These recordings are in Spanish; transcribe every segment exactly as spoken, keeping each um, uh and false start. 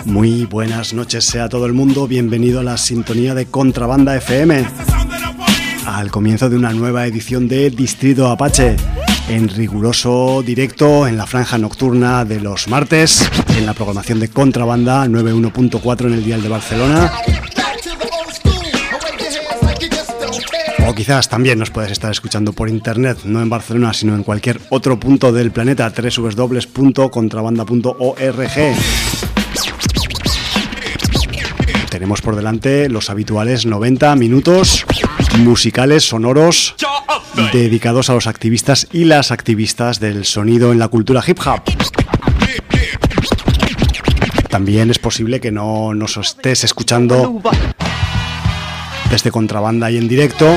Muy buenas noches sea todo el mundo, bienvenido a la sintonía de Contrabanda F M, al comienzo de una nueva edición de Distrito Apache, en riguroso directo en la franja nocturna de los martes, en la programación de Contrabanda noventa y uno punto cuatro en el dial de Barcelona. O quizás también nos puedes estar escuchando por internet, no en Barcelona, sino en cualquier otro punto del planeta, doble u doble u doble u punto contrabanda punto org. Tenemos por delante los habituales noventa minutos musicales sonoros dedicados a los activistas y las activistas del sonido en la cultura hip hop. También es posible que no nos estés escuchando desde Contrabanda y en directo,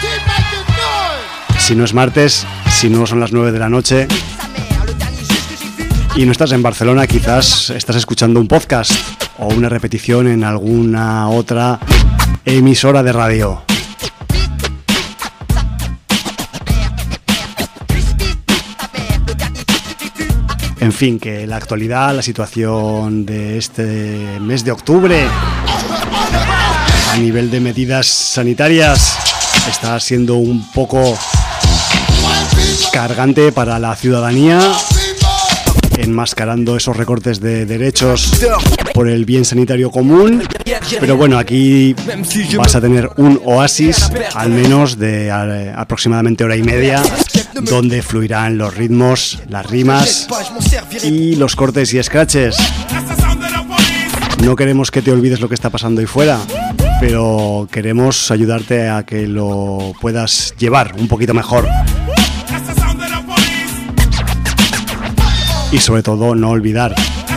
si no es martes, si no son las nueve de la noche y no estás en Barcelona, quizás estás escuchando un podcast o una repetición en alguna otra emisora de radio. En fin, que la actualidad, la situación de este mes de octubre a nivel de medidas sanitarias está siendo un poco cargante para la ciudadanía, enmascarando esos recortes de derechos por el bien sanitario común. Pero bueno, aquí vas a tener un oasis, al menos de a, aproximadamente hora y media, donde fluirán los ritmos, las rimas y los cortes y scratches. No queremos que te olvides lo que está pasando ahí fuera, pero queremos ayudarte a que lo puedas llevar un poquito mejor. Y sobre todo no olvidar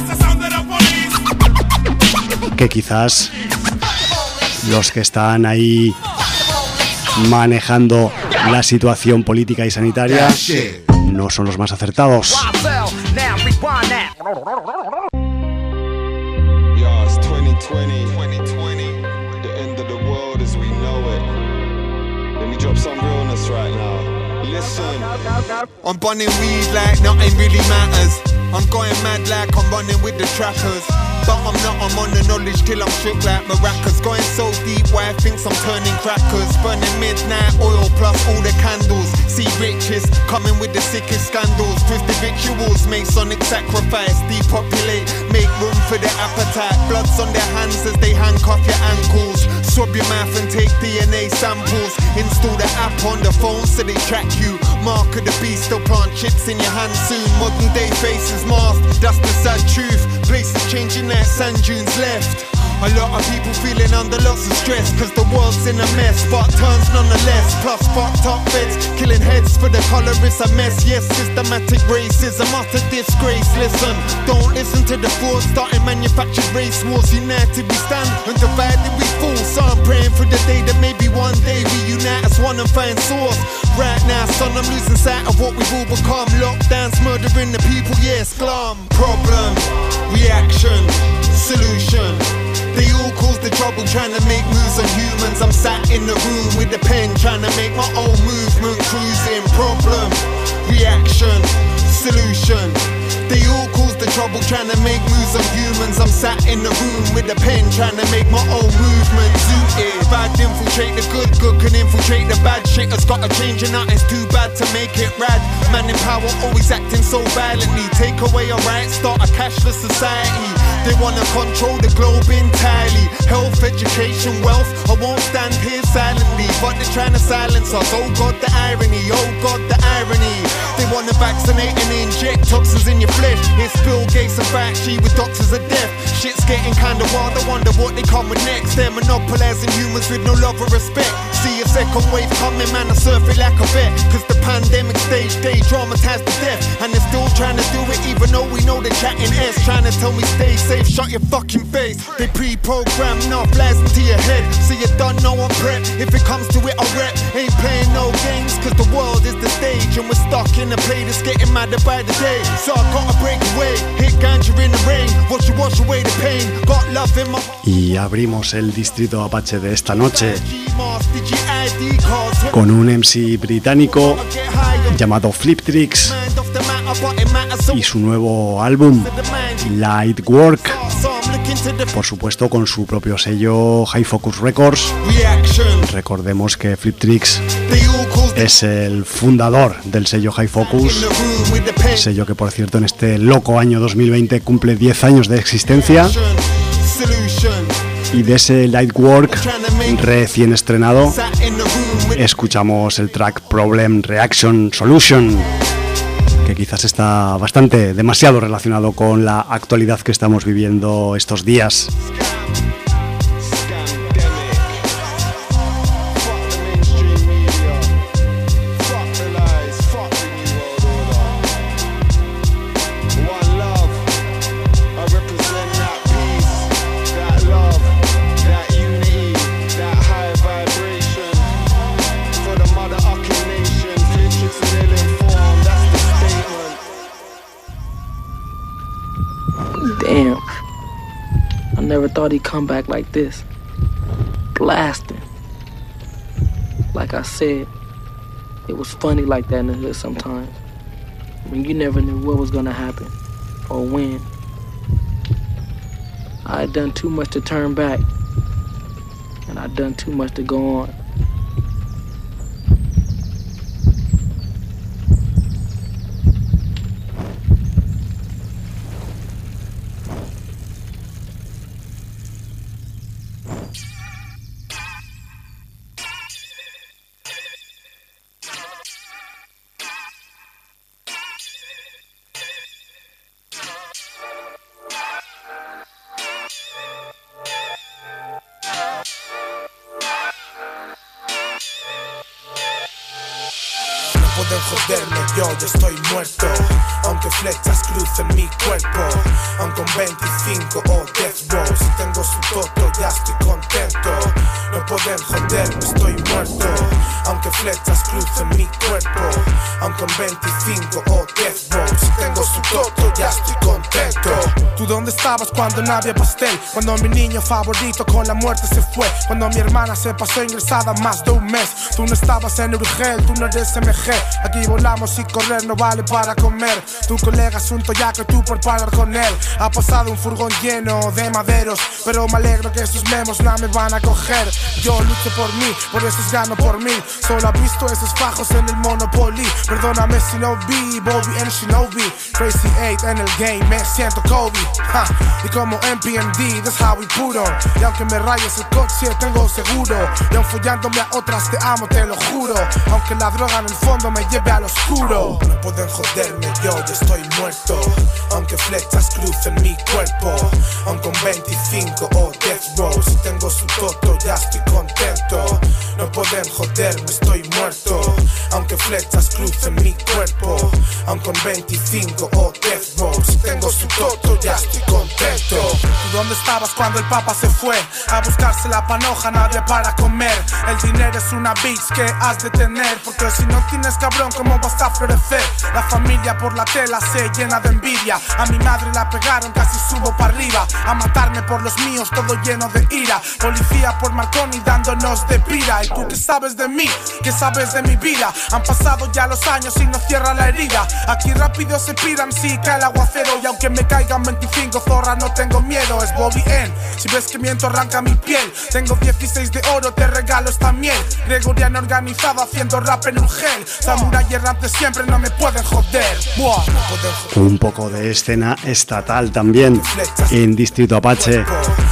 que quizás los que están ahí manejando la situación política y sanitaria no son los más acertados. I'm burning weed like nothing really matters. I'm going mad like I'm running with the trackers. But I'm not, I'm on the knowledge till I'm shook like maracas. Going so deep why I thinks I'm turning crackers. Burning midnight oil plus all the candles. See riches coming with the sickest scandals. Twisted rituals, Masonic sacrifice. Depopulate, make room for the appetite. Bloods on their hands as they handcuff your ankles. Swab your mouth and take D N A samples. Install the app on the phone so they track you. Mark of the beast, they'll plant chips in your hand soon. Modern day faces masked, that's the sad truth. Places changing like sand dunes left. A lot of people feeling under lots of stress, cause the world's in a mess, but turns nonetheless. Plus fucked up beds, killing heads for the colour is a mess. Yes, systematic racism, utter disgrace. Listen, don't listen to the fraud, starting manufactured race wars. United we stand, and divided we fall. So I'm praying for the day that maybe one day we unite as one and find source. Right now, son, I'm losing sight of what we've all become. Lockdowns murdering the people, yes, glum. Problem, reaction, solution. They all cause the trouble trying to make moves on humans. I'm sat in the room with a pen trying to make my own movement. Cruising, problem, reaction, solution. They all cause the trouble trying to make moves on humans. I'm sat in the room with a pen trying to make my own movement. Zooted, bad infiltrate the good, good can infiltrate the bad. Shit has got to change and nothing's too bad to make it rad. Man in power always acting so violently. Take away our rights, start a cashless society. They wanna control the globe entirely. Health, education, wealth, I won't stand here silently. But they're trying to silence us, oh God the irony, oh God the irony. They wanna vaccinate and inject toxins in your flesh. It's Bill Gates and Fauci with doctors of death. Shit's getting kinda wild, I wonder what they come with next. They're monopolizing humans with no love or respect. See a second wave coming, man, I surf it like a vet. Cause the pandemic stage, they traumatized to death. And they're still trying to do it even though we know they're chatting S. Trying to tell me stay safe, shut your fucking face. They pre-programmed enough lies into your head, so you don't know I'm prep. If it comes to it, I rep. Ain't playing no games, cause the world is the stage. And we're stuck in a play that's getting madder by the day. So I gotta break away, hit ganja in the rain. Watch you wash away the pain, got love in my... Y abrimos el Distrito Apache de esta noche con un M C británico llamado Flip Tricks y su nuevo álbum Light Work. por supuesto con su propio sello High Focus Records. Recordemos que Flip Tricks es el fundador del sello High Focus, sello que por cierto en este loco año dos mil veinte cumple diez años de existencia. Y de ese Lightwork recién estrenado escuchamos el track Problem Reaction Solution, que quizás está bastante, demasiado relacionado con la actualidad que estamos viviendo estos días. Damn, I never thought he'd come back like this, blasting. Like I said, it was funny like that in the hood sometimes. I mean, you never knew what was gonna happen or when. I had done too much to turn back, and I'd done too much to go on. pueden joderme, yo, yo estoy muerto. Aunque flechas crucen mi cuerpo, aun con veinticinco o death row. Si tengo su toto ya estoy contento. No pueden joderme, estoy muerto. Aunque flechas crucen mi cuerpo, aun con veinticinco o death row. Si tengo su toto ya estoy contento. ¿Tú dónde estabas cuando no había pastel? Cuando mi niño favorito con la muerte se fue. Cuando mi hermana se pasó ingresada más de un mes. Tú no estabas en Urgel, tú no eres M G. Aquí volamos y correr no vale para comer. Tu colega es un toyaco y tú por parar con él. Ha pasado un furgón lleno de maderos, pero me alegro que esos memos no me van a coger. Yo lucho por mí, por eso gano por mí. Solo ha visto esos fajos en el Monopoly. Perdóname si no vi Bobby en Shinobi. Crazy eight en el game, me siento Kobe, ha. Y como M P M D, that's how we put on. Y aunque me rayes el coche, tengo seguro. Y aun follándome a otras, te amo, te lo juro. Aunque la droga en el fondo me lleve al oscuro. No pueden joderme, yo, yo estoy muerto. Aunque flechas crucen mi cuerpo, aun con veinticinco o death row. Si tengo su toto, ya estoy contento. No pueden joderme, estoy muerto. Aunque flechas crucen mi cuerpo, aun con veinticinco o death row. Si tengo su toto, ya estoy contento. ¿Tú dónde estabas cuando el papa se fue? A buscarse la panoja, nadie para comer. El dinero es una bitch que has de tener, porque si no tienes cabrón, ¿cómo vas a florecer? La familia por la tela se llena de envidia. A mi madre la pegaron, casi subo para arriba. A matarme por los míos, todo lleno de ira. Policía por Marconi dándonos de pira. ¿Y tú qué sabes de mí? ¿Qué sabes de mi vida? Han pasado ya los años y no cierra la herida. Aquí rápido se piran si cae el aguacero. Y aunque me caigan veinticinco zorras no tengo miedo. Es Bobby N, si ves que miento arranca mi piel. Tengo dieciséis de oro, te regalo esta miel. Gregoriano organizado haciendo rap en Urgel. Samurai errante siempre, no me pueden joder. Buah. Un poco de escena estatal también en Distrito Apache.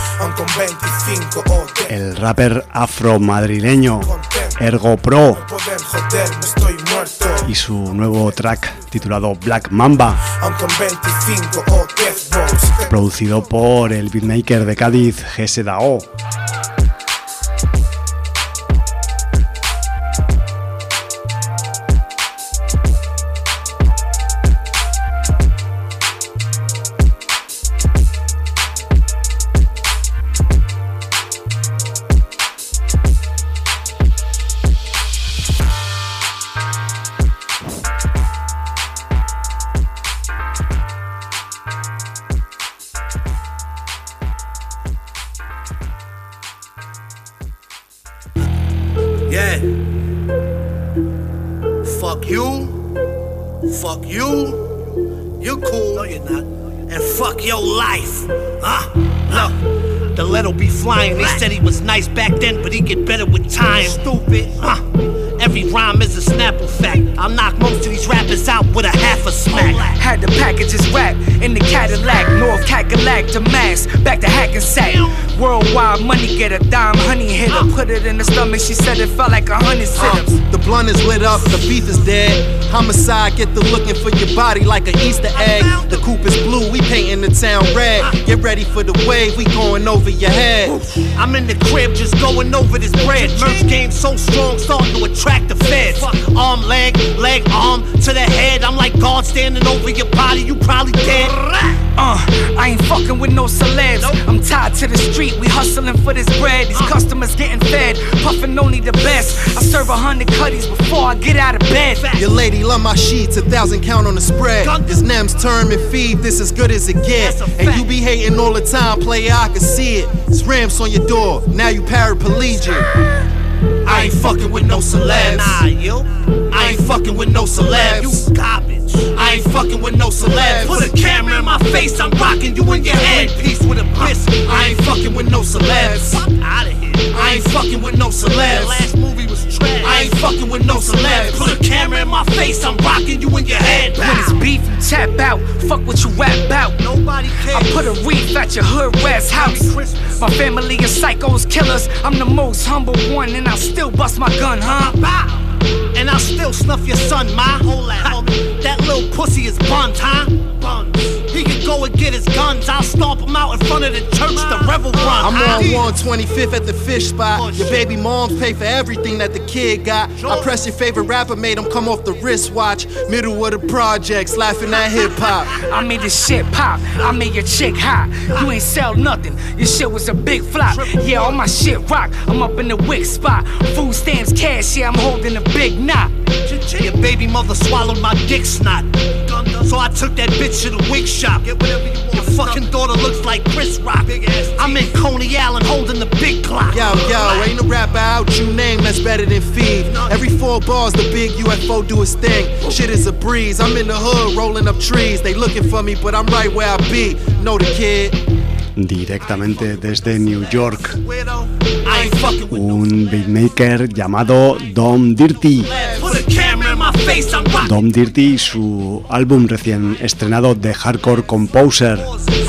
El rapper afro-madrileño Ergo Pro y su nuevo track titulado Black Mamba, producido por el beatmaker de Cádiz G S D A O. Fuck you, you're cool, no you're not, and fuck your life, huh? Look, the lead'll be flying. They said he was nice back then, but he get better with time. Stupid, huh? Every rhyme is a Snapple fact. I'll knock most of these rappers out with a half a smack. Had to package his rap in the Cadillac, North Cadillac to Mass, back to Hackensack. Worldwide money get a dime, honey hit her. Put it in the stomach, she said it felt like a hundred sit-ups. Uh, the blunt is lit up, the beef is dead. Homicide, get the looking for your body like an Easter egg. The coupe is blue, we painting the town red. Get ready for the wave, we going over your head. I'm in the crib just going over this bread. Merch game so strong, starting to attract the feds. Arm, leg, leg, arm to the head. I'm like God standing over your body, you probably dead. Uh, I ain't fucking with no celebs. I'm tied to the street, we hustling for this bread. These customers getting fed, puffing only the best. I serve a hundred cutties before I get out of bed. Your lady love my sheets, a thousand count on the spread. This Nem's term and feed, this as good as it get. And you be hating all the time, player, I can see it. It's ramps on your door, now you paraplegic. I ain't fucking with no celebs. Nah, yo. I ain't fucking with no celebs. You garbage. I ain't fucking with no celebs. Put a camera in my face, I'm rocking you in your head. Peace with a biscuit. I ain't fucking with no celebs. Fuck out of here. I ain't fucking with no celebs. The last movie was trash. I ain't fucking with no celebs. Put a camera in my face, I'm rocking you in your head. When it's beef, you tap out. Fuck what you rap about. Nobody cares. I put a reef at your hood rat's house. My family is psychos, killers. I'm the most humble one, and I still bust my gun, huh? And I'll still snuff your son, ma. Hold that, homie. That little pussy is buns, huh? Buns. He can go and get his guns. I'll stomp him out in front of the church. The revel run. I'm on one twenty-fifth at the fish spot. Your baby moms pay for everything that the kid got. I press your favorite rapper, made him come off the wristwatch. Middle of the projects, laughing at hip hop. I made this shit pop. I made your chick hot. You ain't sell nothing. Your shit was a big flop. Yeah, all my shit rock. I'm up in the wick spot. Food stamps, cash. Yeah, I'm holding a big knot. Your baby mother swallowed my dick snot. So I took that bitch to the wig shop. Get whatever you want. Your fucking daughter looks like Chris Rock. I'm in Coney Island holding the big clock. Yo, yo, ain't a rapper out you name that's better than Feed. Every four bars the big U F O do his thing. Shit is a breeze. I'm in the hood rolling up trees. They looking for me, but I'm right where I be. Know the kid. Directamente desde New York, un beatmaker llamado Dom Dirty. Dom Dirty, su álbum recién estrenado The Hardcore Composer.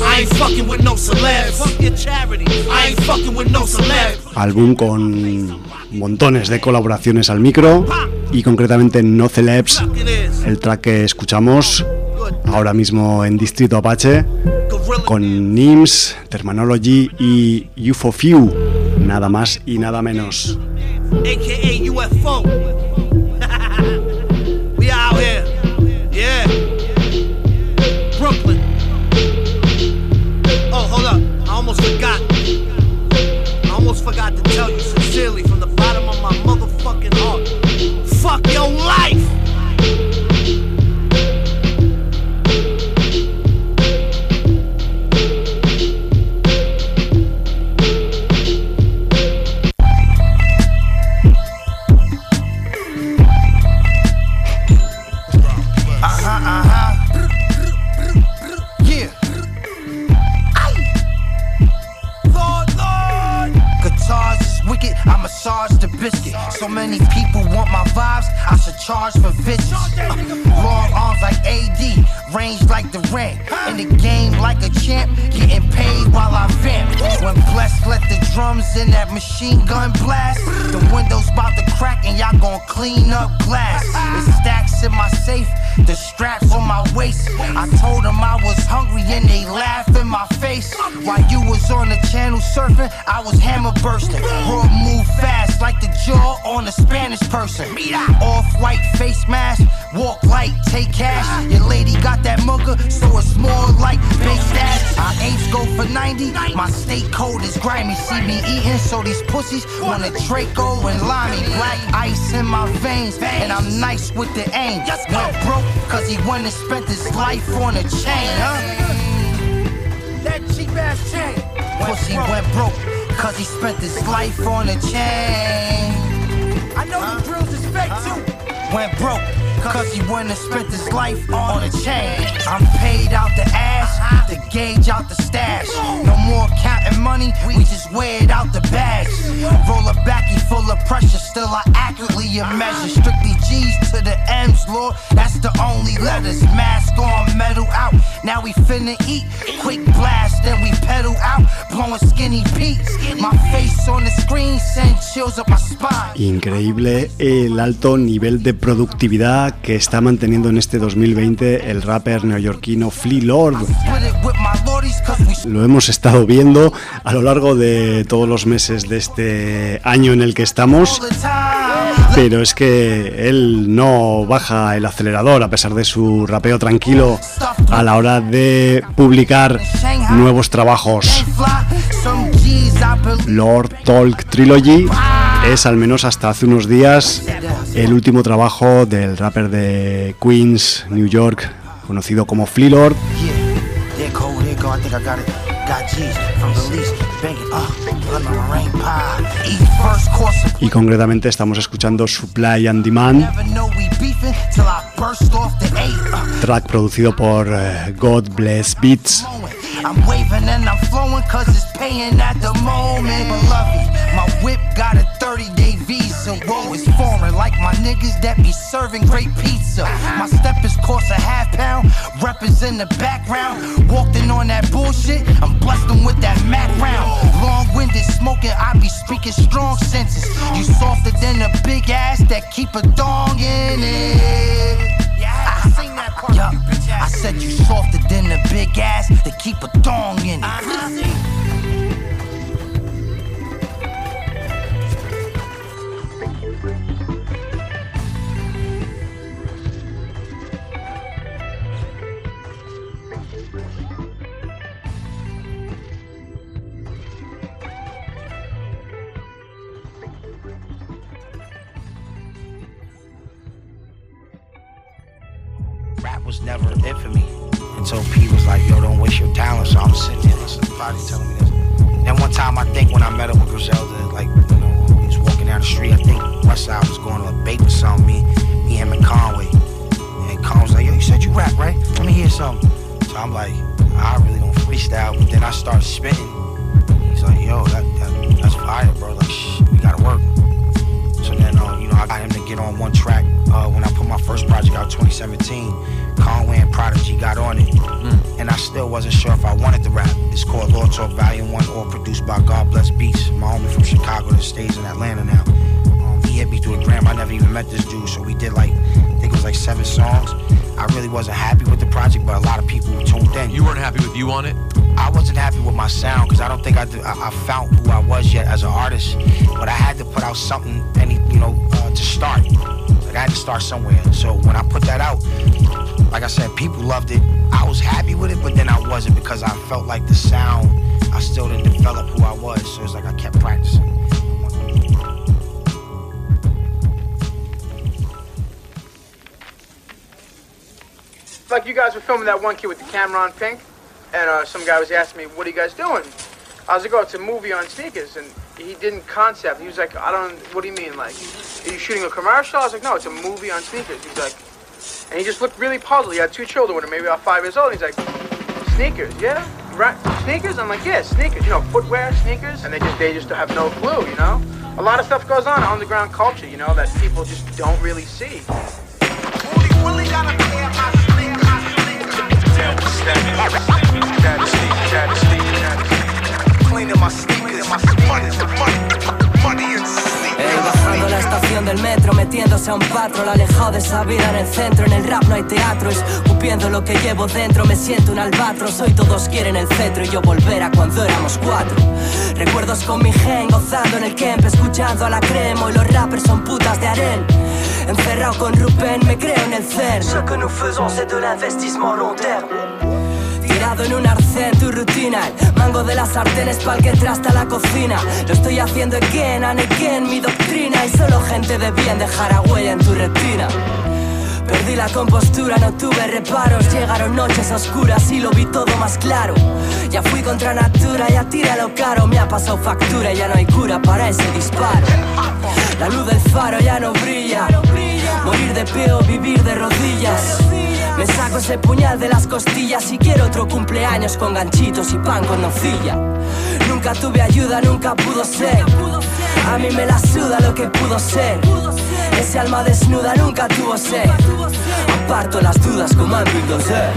Álbum con montones de colaboraciones al micro y concretamente No Celebs, el track que escuchamos ahora mismo en Distrito Apache, con Nims, Terminology y U F O Few, nada más y nada menos. A K A U F O. We out here, yeah. Brooklyn. Oh, hold up, I almost forgot. I almost forgot to tell you sincerely from the bottom of my motherfucking heart. Fuck your life. So many people want my vibes, I should charge for visits. Uh, long arms like A D, range like the rent. In the game like a champ, getting paid while I vamp. When Blessed let the drums in that machine gun blast, the window's about to crack and y'all gon' clean up glass. It's stacks in my safe, the straps on my waist. I told them I was hungry and they laughed in my face. While you was on the channel surfing, I was hammer bursting. Raw move fast like the jaw on a Spanish person. Off-white face mask, walk light, take cash. Your lady got that mugger, so it's more like big stash. I ain't go for ninety, my state code is grimy. See me eating, so these pussies want a Draco and Limey. Black ice in my veins, and I'm nice with the aim. Went broke, cause he went and spent his life on a chain, huh? That cheap ass chain. Pussy went broke, cause he spent his life on a chain. I know the drills is fake too. Went broke, cause he wouldn't have spent his life on a chain. I'm paid out the ass, the gauge out the stash. No more counting money, we just weigh it out the bags. Roll a backy full of pressure, still I accurately measure. Strictly G's to the M's, Lord, that's the only letters. Mask on, metal out, now we finna eat. Quick blast, then we pedal out, blowing skinny peaks. My face on the screen send chills up my spine. Increíble el alto nivel de productividad que está manteniendo en este dos mil veinte el rapper neoyorquino Flee Lord. Lo hemos estado viendo a lo largo de todos los meses de este año en el que estamos, pero es que él no baja el acelerador a pesar de su rapeo tranquilo a la hora de publicar nuevos trabajos. Lord Talk Trilogy es, al menos hasta hace unos días, el último trabajo del rapper de Queens, New York, conocido como Flee Lord. Y concretamente estamos escuchando Supply and Demand, track producido por uh, God Bless Beats. I'm waving and I'm flowing cause it's paying at the moment. Beloved, my whip got a thirty day visa. Whoa, it's foreign like my niggas that be serving great pizza. My step is cost a half pound, rappers in the background. Walked in on that bullshit, I'm blessed them with that Mac round. Long-winded smoking, I be speaking strong senses. You softer than a big ass that keep a dong in it. I sing that part. Yeah, I said you softer than a big ass that keep a dong in it. Rap was never it for me until P was like, yo, don't waste your talent. So I'm sitting there listening to somebody telling me this. Then one time I think when I met up with Griselda, like, you know, he was walking down the street, I think Westside was going to a bake or something, me, me, him and Conway. And Conway was like, yo, you said you rap, right? Let me hear something. So I'm like, I really don't freestyle, but then I started spitting. He's like, yo, that, that that's fire, bro. Like, shh, we gotta work. So then, uh, you know, I got him to get on one track uh, when I put my first project out, twenty seventeen. Conway and Prodigy got on it, mm. and I still wasn't sure if I wanted to rap. It's called Lord Talk Volume one, all produced by God Bless Beats. My homie from Chicago that stays in Atlanta now. Um, he hit me through a gram. I never even met this dude, so we did like, I think it was like seven songs. I really wasn't happy with the project, but a lot of people were tuned in. You weren't happy with you on it? I wasn't happy with my sound because I don't think I, did, I I found who I was yet as an artist. But I had to put out something, any you know, uh, to start. Like I had to start somewhere. So when I put that out, like I said, people loved it. I was happy with it, but then I wasn't because I felt like the sound, I still didn't develop who I was. So it's like I kept practicing. Like you guys were filming that one kid with the camera on Pink, and uh, some guy was asking me, what are you guys doing? I was like, oh, it's a movie on sneakers, and he didn't concept. He was like, I don't, what do you mean, like, are you shooting a commercial? I was like, no, it's a movie on sneakers. He's like, and he just looked really puzzled. He had two children with him, maybe about five years old. He's like, sneakers, yeah? Right? Sneakers? I'm like, yeah, sneakers, you know, footwear, sneakers, and they just, they just have no clue, you know? A lot of stuff goes on, underground culture, you know, that people just don't really see. Él bajando la estación del metro, metiéndose a un patrón, alejado de esa vida en el centro. En el rap no hay teatro, escupiendo lo que llevo dentro. Me siento un albatros, hoy todos quieren el cetro y yo volver a cuando éramos cuatro. Recuerdos con mi gen, gozando en el camp, escuchando a la crema. Y los rappers son putas de harén. Encerrado con Rupen, me creo en el cer. Ce que nous faisons c'est de l'investissement long terme. Tirado en un arcén, tu rutina. El mango de las sartenes pa'l que trasta la cocina. Lo estoy haciendo again and again, mi doctrina. Y solo gente de bien dejará huella en tu retina. Perdí la compostura, no tuve reparos. Llegaron noches oscuras y lo vi todo más claro. Ya fui contra natura, ya tiré lo caro. Me ha pasado factura, ya no hay cura para ese disparo. La luz del faro ya no brilla. No morir de pie o vivir de rodillas. Me saco ese puñal de las costillas y quiero otro cumpleaños con ganchitos y pan con nocilla. Nunca tuve ayuda, nunca pudo ser. A mí me la suda lo que pudo ser. Ese alma desnuda nunca tuvo sed. Aparto las dudas como ámbito ser.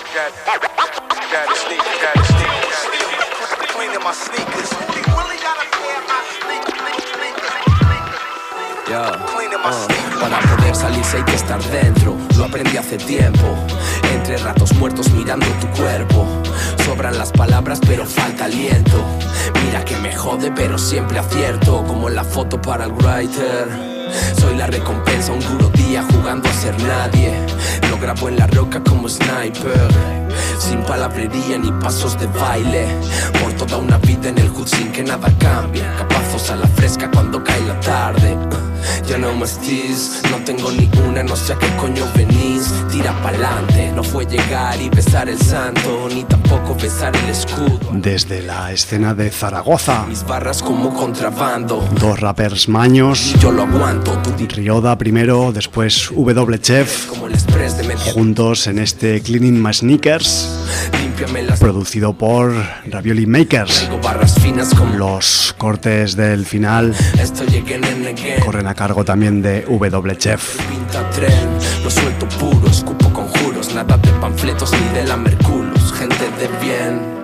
Yeah. Uh, para poder salirse hay que estar dentro. Lo aprendí hace tiempo. Entre ratos muertos mirando tu cuerpo. Sobran las palabras pero falta aliento. Mira que me jode pero siempre acierto. Como en la foto para el writer. Soy la recompensa, un duro día jugando a ser nadie. Lo grabo en la roca como sniper. Sin palabrería ni pasos de baile. Por toda una vida en el hood sin que nada cambie. Capazos a la fresca cuando cae la tarde. Ya no me estés, no tengo ni una, no sé a qué coño venís. Tira pa'lante, no fue llegar y besar el santo, ni tampoco besar el escudo. Desde la escena de Zaragoza, mis barras como contrabando. Dos rappers maños, yo lo aguanto, tú Rioda primero, después W Chef, juntos en este Cleaning My Sneakers, producido por Ravioli Makers. Los cortes del final corren a cargo también de W Chef. Lo suelto puro, escupo conjuros, nada de panfletos ni de la Merculus, gente de bien.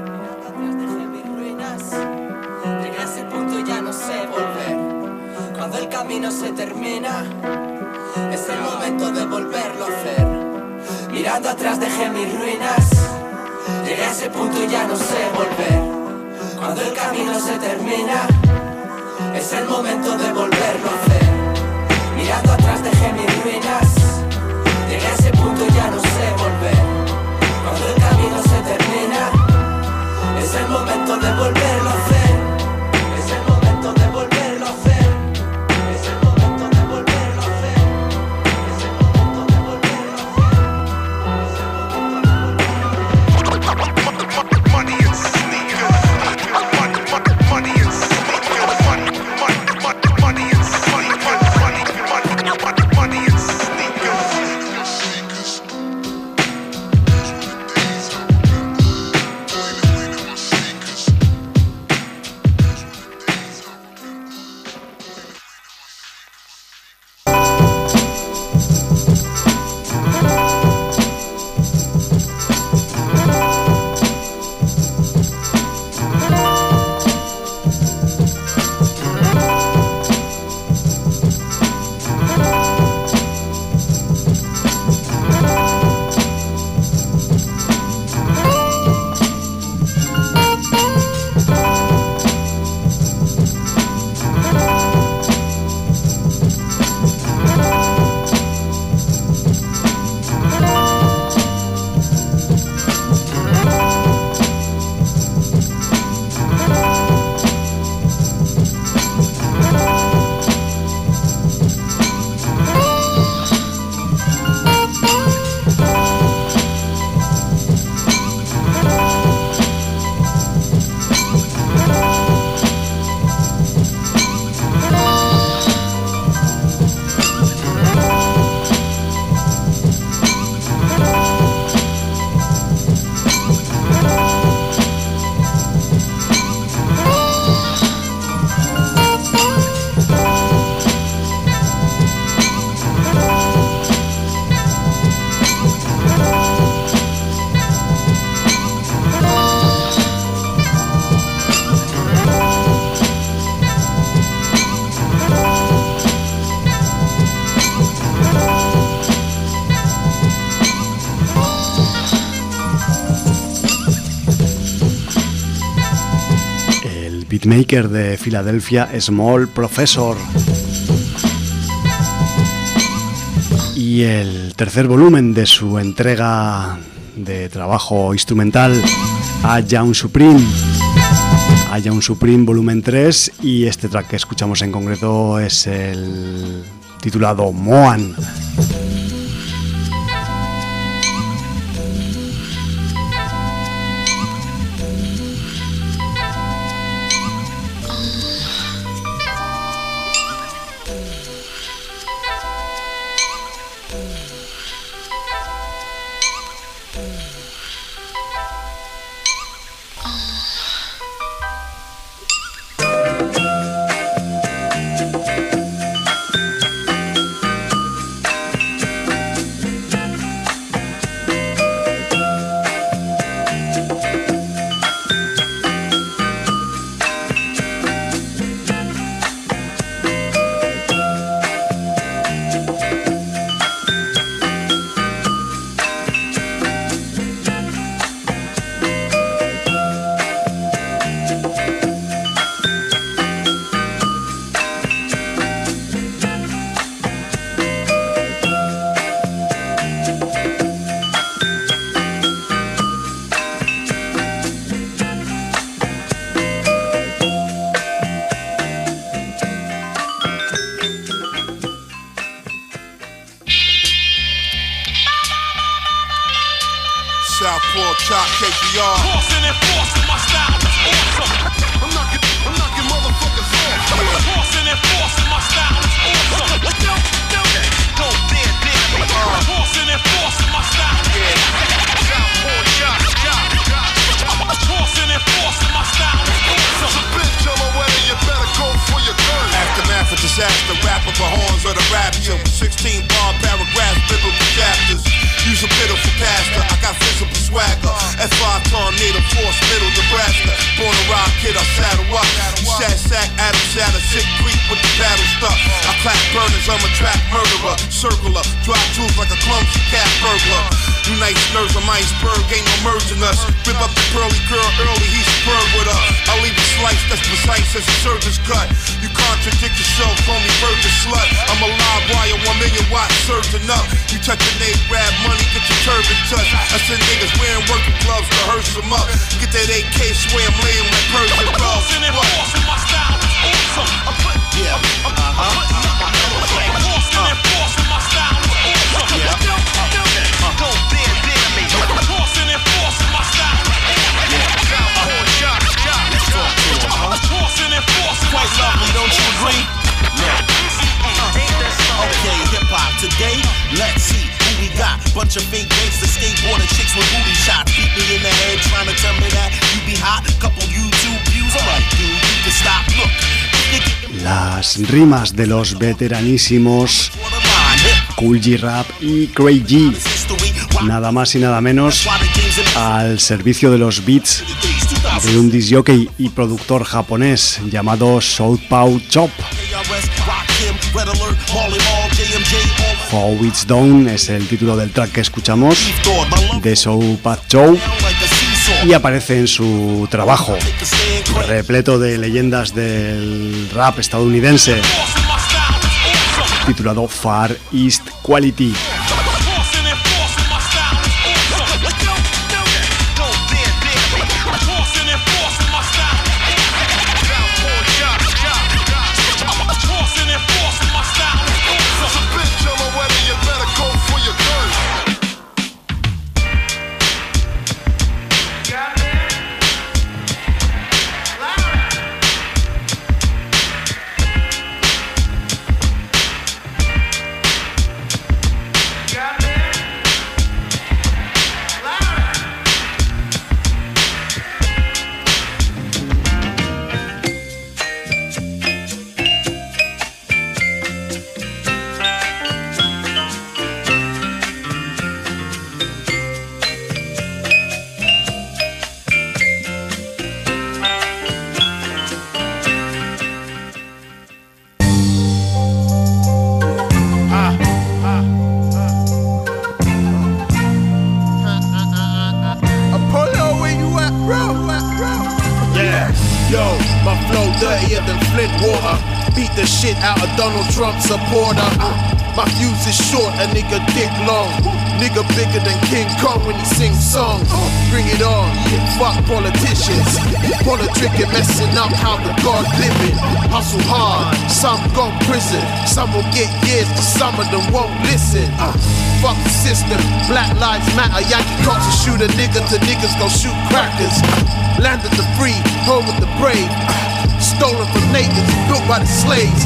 Llegué a ese punto y ya no sé volver. Cuando el camino se termina, es el momento de volverlo a hacer. Mirando atrás dejé mis ruinas. Llegué a ese punto y ya no sé volver. Cuando el camino se termina, es el momento de volverlo a hacer. Mirando atrás dejé mis ruinas. Llegué a ese punto y ya no sé volver. Cuando el camino se termina, es el momento de volverlo a hacer. Es el momento de volverlo a hacer. Es el momento de volverlo a hacer. Es el momento de volverlo a hacer. Es el momento de volverlo a hacer. Money and sneakers. Money and sneakers. Money and sneakers. Money and beatmaker de Filadelfia, Small Professor. Y el tercer volumen de su entrega de trabajo instrumental, A Young Supreme. A Young Supreme volumen tres, y este track que escuchamos en concreto es el titulado Moan. Southpaw, chop, K P R. Forcing and forcing my style is awesome. I'm knocking, I'm knocking motherfuckers off. Forcing and forcing my style is awesome. Don't, don't, don't dare, dare me. Forcing and forcing my style is awesome. Southpaw, chop, chop, chop. Forcing and forcing my style is awesome. So bitch, I'm away, you better go for your gun. Aftermath of disaster, rapper the horns of the rapture. sixteen bar paragraphs, biblical chapters. Use a pitiful pastor, I got visible swagger. F five tornado, force middle Nebraska. Born a rock kid, I saddle up. You sat sack, Adam sat a sick creek with the paddle stuck. I clap burners, I'm a trap murderer. Circular, drop tools like a clumsy cat burglar. Unite nerves on iceberg, ain't no merging us. Rip up the pearly girl early, he's superb with her. I'll leave a slice that's precise as a surgeon's cut. You contradict yourself, call me virgin slut. I'm a live wire, one million watts surging up. You touch a nade, grab money, get your turban touched. I said niggas wearing working gloves to hearse them up. Get that A K, swear I'm laying like Persian gloves. What? My style is awesome. I'm putting, yeah, I'm, I'm, uh-huh. I'm putting up my nose like forcing and forcing. My style is awesome. Yeah. Don't, don't, don't dare, dare me. Forcing and forcing. My style is awesome. Yeah. Southpaw, chop, chop, chop. Forcing and forcing. Quite lovely, don't you agree? Yeah. Okay, hip hop today. Let's see who we got. Bunch of fake gangsters, skateboarding chicks with booty shots. Beat me in the head, trying to tell me that you be hot. Couple YouTube views, alright, dude, you can stop. Look. Las rimas de los veteranísimos Kool G Rap y Craig G, nada más y nada menos al servicio de los beats de un disc jockey y productor japonés llamado Southpaw Chop. How It's Done es el título del track que escuchamos de Southpaw Chop y aparece en su trabajo repleto de leyendas del rap estadounidense titulado Far East Quality. Donald Trump supporter. My fuse is short, a nigga dick long. Nigga bigger than King Kong when he sings songs. Bring it on, fuck politicians. Pull a trick and messing up how the God living. Hustle hard, some go prison. Some will get years, but some of them won't listen. Uh, fuck the system, Black Lives Matter. Yankee cops will shoot a nigga till niggas gon' shoot crackers. Land of the free, home of the brave. Stolen from natives, built by the slaves.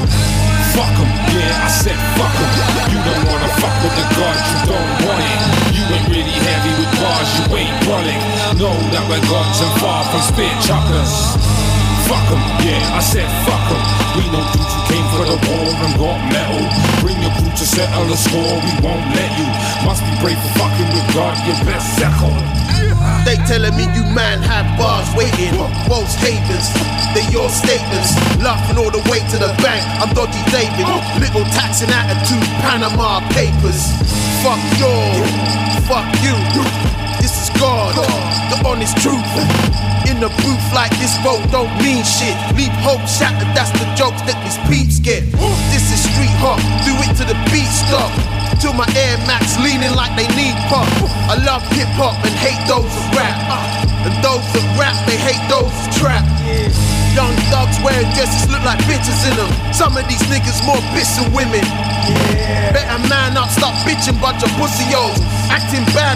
Fuck em, yeah, I said fuck em. You don't wanna fuck with the God, you don't want it. You ain't really heavy with bars, you ain't running. Know that we're gods and far from spit choppers. Fuck em, yeah, I said fuck em. We know dudes who came for the war and got metal. Bring your crew to settle the score, we won't let you. Must be brave for fucking with God, your best second. They telling me you man have bars waiting. Most haters, they your statements. Laughing all the way to the bank. I'm Dodgy David. Little taxing attitude, Panama Papers. Fuck you, fuck you. This is God, the honest truth. In the booth like this vote don't mean shit. Leave hope shattered, that's the jokes that these peeps get. This is street hop, do it to the beat stop. Till my Air Max leaning like they need pop. I love hip hop and hate those that rap. And those that rap, they hate those that trap. Young thugs wearing dresses look like bitches in them. Some of these niggas more bitch than women. Better man up, stop bitching, bunch of pussy-os. Acting bad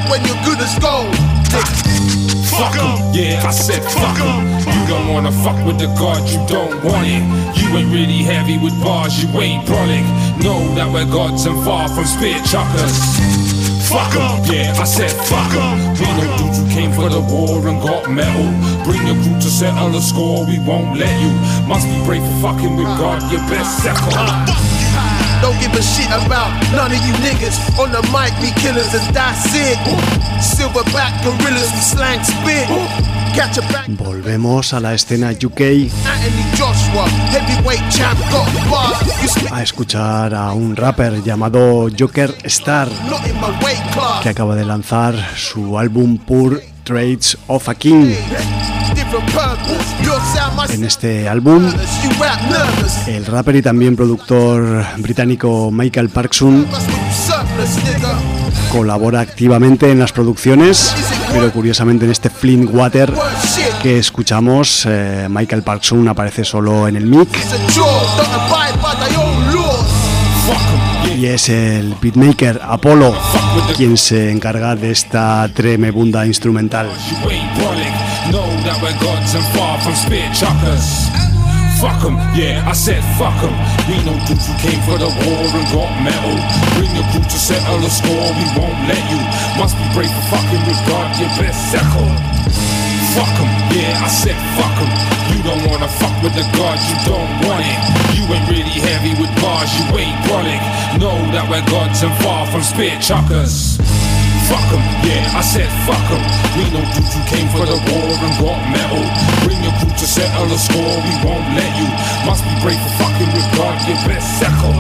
when you're good as gold. Fuck 'em, yeah, I said fuck 'em. You don't wanna fuck with the God, you don't want it. You ain't really heavy with bars, you ain't brolic. Know that we're gods and far from spit chuckers. Fuck 'em, yeah, I said fuck 'em. We know dudes who came for the war and got metal. Bring your crew to settle the score, we won't let you. Must be brave for fucking with God, you best settle. Don't give a shit about none of you niggas. On the mic, we killers and that's it. Silverback gorillas, we slang spit. Catch a back. Volvemos a la escena U K Anthony Joshua, heavyweight champ, got bars. You spit a escuchar a un rapper llamado Joker Star, not in my weight class. que acaba de lanzar su álbum Poor Traits of a King. Different purpose. Your sound, my En este álbum, you rap nervous. el rapper y también productor británico Michael Parkson Surplus, nigga. colabora activamente en las producciones, pero curiosamente en este Flint Water que escuchamos, eh, Michael Parkson aparece solo en el mic It's a chore, don't abide by thy own laws. y es el beatmaker Apollo quien se encarga de esta tremebunda instrumental. You ain't brolic. Know that we're gods and far from spit chuckers. Fuck 'em, yeah, I said fuck 'em. We know dudes who came for the war and got metal. Bring your crew to settle the score, we won't let you. Must be brave for fucking with God, you best settle. Fuck 'em, yeah, I said fuck 'em. You don't wanna fuck with the God, you don't want it. You ain't really heavy with bars, you ain't brolic. Know that we're gods and far from spit chuckers. Fuck 'em, yeah, I said fuck 'em. We know dudes who came for the war and got metal. Bring your crew to settle the score, we won't let you. Must be brave for fucking with God, you best settle.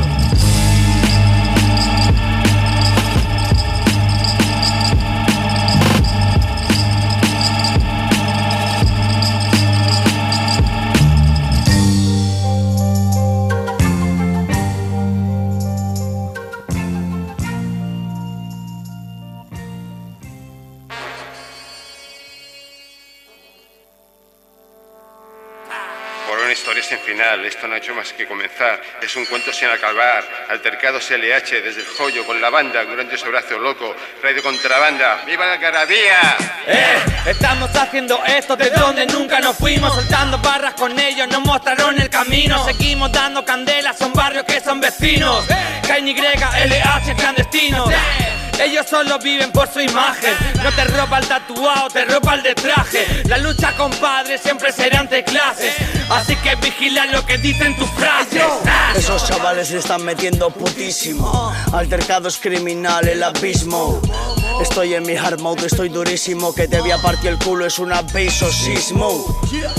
Historia sin final, esto no ha hecho más que comenzar. Es un cuento sin acabar. Altercados L H desde el joyo con la banda, grande su brazo loco, radio contrabanda. ¡Viva la carabía! Eh, estamos haciendo esto de donde nunca nos fuimos, soltando barras con ellos, nos mostraron el camino. Seguimos dando candela, son barrios que son vecinos. K Y L H clandestinos. Ellos solo viven por su imagen. No te roba el tatuado, te roba el de traje. La lucha, compadre, siempre será ante clases. Así que vigila lo que dicen tus frases. Esos chavales se están metiendo putísimo. Altercados criminal, el abismo. Estoy en mi hard mode, estoy durísimo. Que te voy a partir el culo, es una beso sismo.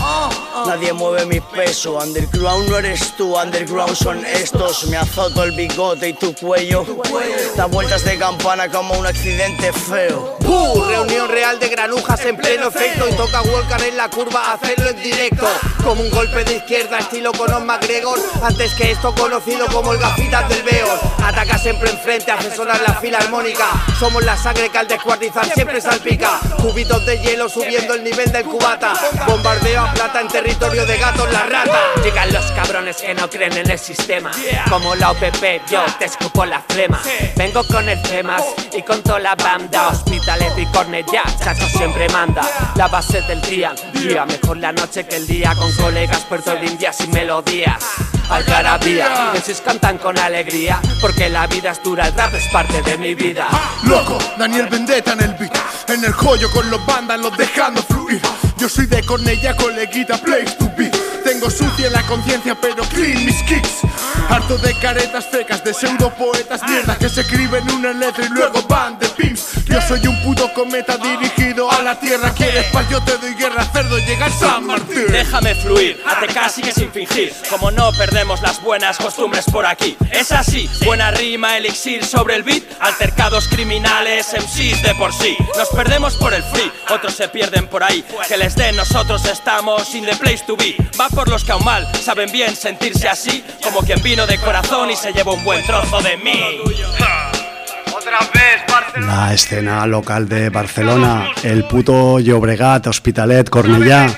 Nadie mueve mi peso. Underground no eres tú, underground son estos. Me azoto el bigote y tu cuello. Da vueltas de campana como un accidente feo. ¡Puh! Reunión real de granujas en pleno efecto. Y toca Walker en la curva, hacerlo en directo. Como un golpe de izquierda estilo Conor McGregor. Antes que esto conocido como el gafitas del Beor. Ataca siempre enfrente, hace sonar la filarmónica. Somos la sangre que al descuartizar siempre salpica. Cubitos de hielo subiendo el nivel del cubata. Bombardeo a plata en territorio de gatos la rata. Llegan los cabrones que no creen en el sistema. Como la O P P, yo te escupo la flema. Vengo con el temas y con toda la banda. Hospitalet y Cornellá, Chacho siempre manda. La base del día, día mejor la noche que el día. Con colegas puertorriqueñas y melodías. Algarabía, que sus cantan con alegría. Porque la vida es dura, el rap es parte de mi vida. Loco, Daniel Vendetta en el beat. En el joyo con los vándalos dejando fluir. Yo soy de Cornellá, coleguita, place to be. Tengo sucia en la conciencia pero clean mis kicks. Harto de caretas fecas, de pseudo poetas mierdas que se escriben una letra y luego van de pimps. Yo soy un puto cometa dirigido a la tierra. ¿Quieres paz? Yo te doy guerra, cerdo, llega San Martín. Déjame fluir, A T K sigue sin fingir. Como no perdemos las buenas costumbres por aquí. Es así, buena rima, elixir sobre el beat. Altercados criminales, M Cs de por sí. Nos perdemos por el free, otros se pierden por ahí. Que les den, nosotros estamos in the place to be. Va por los que aún mal saben bien sentirse así. Como quien vino de corazón y se lleva un buen trozo de mí. La escena local de Barcelona, el puto Llobregat, Hospitalet, Cornellá,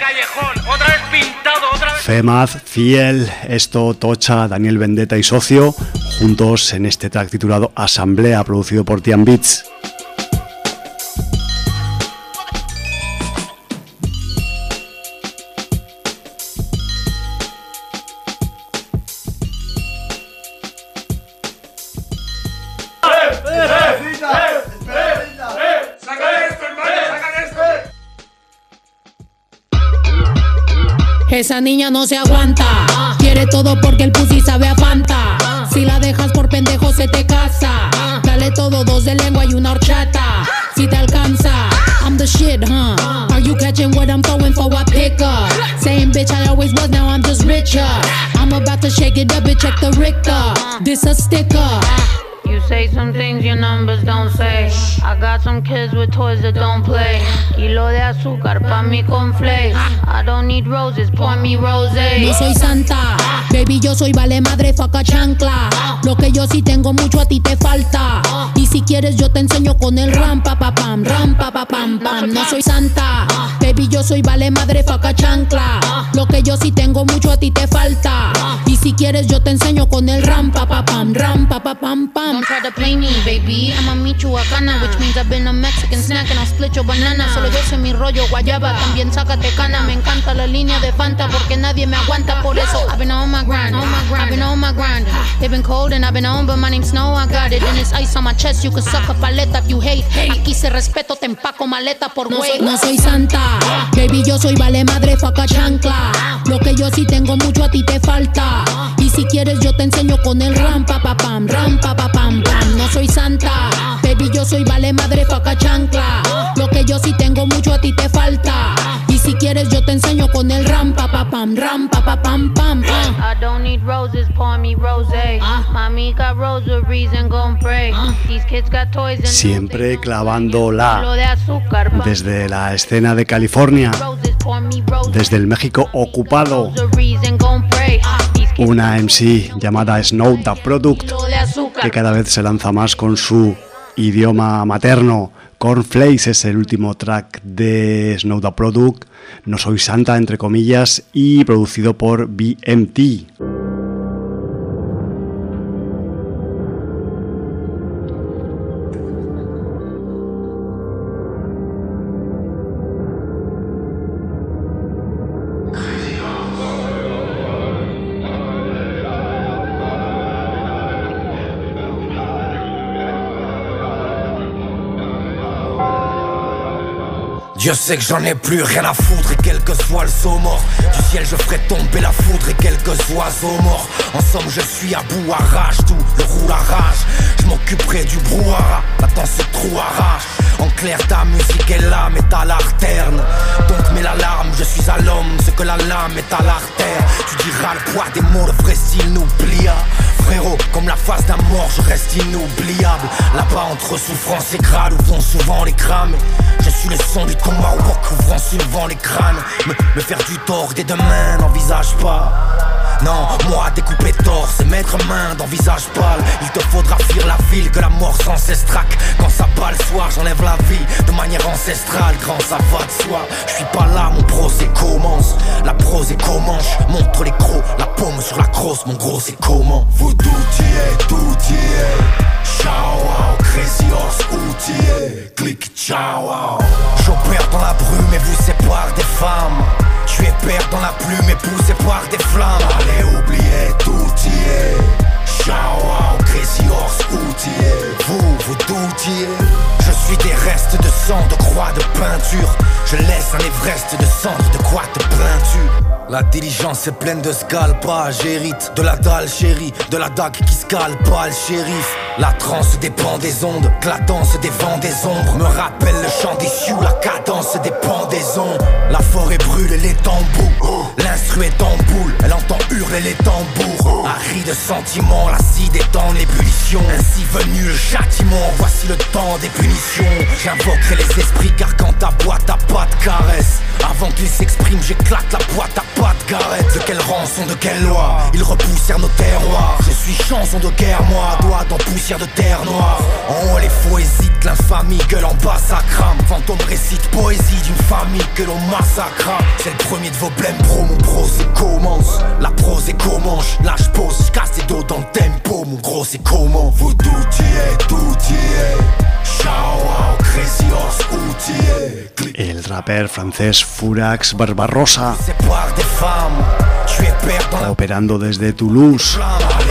Femaz, Fiel, Esto, Tocha, Daniel Vendetta y Socio, juntos en este track titulado Asamblea, producido por Tian Beats. Esa niña no se aguanta. Quiere todo porque el pussy sabe a Fanta. Si la dejas por pendejo se te casa. Dale todo, dos de lengua y una horchata. Si te alcanza, I'm the shit, huh? Are you catching what I'm throwing for a pickup? Same bitch I always was, now I'm just richer. I'm about to shake it up, bitch, check the Richter. This a sticker. You say some things your numbers don't say. I got some kids with toys that don't play. Kilo de azúcar pa' mi cornflakes. I don't need roses, pour me rosé. No soy santa, baby, yo soy vale madre, faca chancla. Lo que yo sí tengo mucho a ti te falta. Y si quieres yo te enseño con el ram pa pa pam, ram pa pa pam pam. No soy santa, baby, yo soy vale madre, faca chancla. Lo que yo sí tengo mucho a ti te falta. Y si quieres yo te enseño con el ram pa pa pam, ram pa pa pam pam. Don't try to play me, baby. I'ma meet you acana, which means I've been a Mexican snack and I'll split your banana. Solo yo sé mi rollo guayaba, también sácate cana. Me encanta la línea de Fanta porque nadie me aguanta. Por eso I've been on my grind, on my grind, I've been on my grind. They've been cold and I've been on, but my name's Snow, I got it. And it's ice on my chest, you can suck a paleta if you hate. Aquí se respeto, te empaco maleta por no güey. Soy, no soy santa, baby, yo soy vale madre, faca chancla. Lo que yo sí tengo mucho a ti te falta. Y si quieres yo te enseño con el ram pa pa pam, ram pa pa pam pam. No soy santa, baby, yo soy vale madre, faca chancla. Lo que yo sí tengo mucho a ti te falta. Y si quieres yo te enseño con el ram pa pa pam, ram pa pa pam pam. I don't need roses, pour me rosé. Mami got rosaries and gon' pray. These kids got toys and siempre clavándola kilo de azúcar pa' desde la escena de California, desde el México ocupado. rosaries and gon' pray. Una M C llamada Snow the Product, que cada vez se lanza más con su idioma materno. Cornflakes es el último track de Snow the Product, No soy santa entre comillas, y producido por B M T. Je sais que j'en ai plus rien à foutre et quel que soit le saut mort du ciel je ferai tomber la foudre et quelques oiseaux morts. En somme je suis à bout, arrache tout, le roule arrache. Je m'occuperai du brouhaha, maintenant ce trou arrache. En clair ta musique est là mais t'as l'arterne. Donc mets l'alarme, je suis à l'homme, ce que la lame est à l'artère. Tu diras le poids des mots, le vrai style n'oublia. Frérot, comme la face d'un mort, je reste inoubliable. Là-bas entre souffrance et grade où vont souvent les crames. Je suis le son du tomahawk ouvrant souvent les crânes. Me, me faire du tort dès demain, n'envisage pas. Non, moi découper torse et mettre main d'envisage pâle. Il te faudra fuir la ville que la mort sans cesse traque. Quand ça bat le soir, j'enlève la vie de manière ancestrale. Grand ça va de soi, je suis pas là, mon procès commence. La prose est commence, montre les crocs, la paume sur la crosse, mon gros c'est comment. Vous tout y est, tout y est. Ciao, wow, crazy horse, outillé. Click, ciao, wow. J'opère dans la brume et vous sépare des femmes. Je suis épais dans la plume et poussé par des flammes. Allez, oubliez, tout y est. Ciao, wow, crazy horse, outillé. Vous, vous doutiez. Je suis des restes de sang, de croix, de peinture. Je laisse un Everest de cendres, de quoi te plains-tu? La diligence est pleine de scalpage, j'hérite de la dalle chérie, de la dague qui scalpe pas le shérif. La transe dépend des ondes, la danse des vents des ombres me rappelle le chant des sioux, la cadence des pendaisons. La forêt brûle et les tambours, l'instru est en boule, elle entend hurler les tambours. Aride de sentiments, l'acide est en ébullition. Ainsi venu le châtiment, voici le temps des punitions. J'invoquerai les esprits car quand ta boîte a pas de caresse, avant qu'ils s'expriment j'éclate la boîte à pas de garette. De quelle rançon, de quelle loi, ils repoussèrent nos terroirs. Je suis chanson de guerre, moi, doigt dans poussière de terre noire. En haut les faux hésitent, l'infamie gueule en bas ça crame. Fantôme récite poésie d'une famille que l'on massacra. C'est le premier de vos blèmes bro, mon bro c'est commence. La prose est commence, là je pose, je casse les dos dans le tempo. Mon gros c'est comment. Vous tout y est, tout y est. Ciao, wow, crazy horse, outillé. El rapper francés Furax Barbarossa, operando desde Toulouse,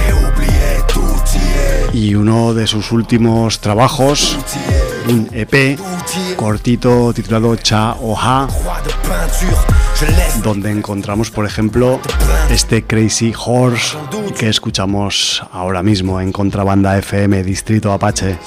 y uno de sus últimos trabajos, un E P cortito titulado Cha Oha, donde encontramos, por ejemplo, este Crazy Horse que escuchamos ahora mismo en Contrabanda F M, Distrito Apache.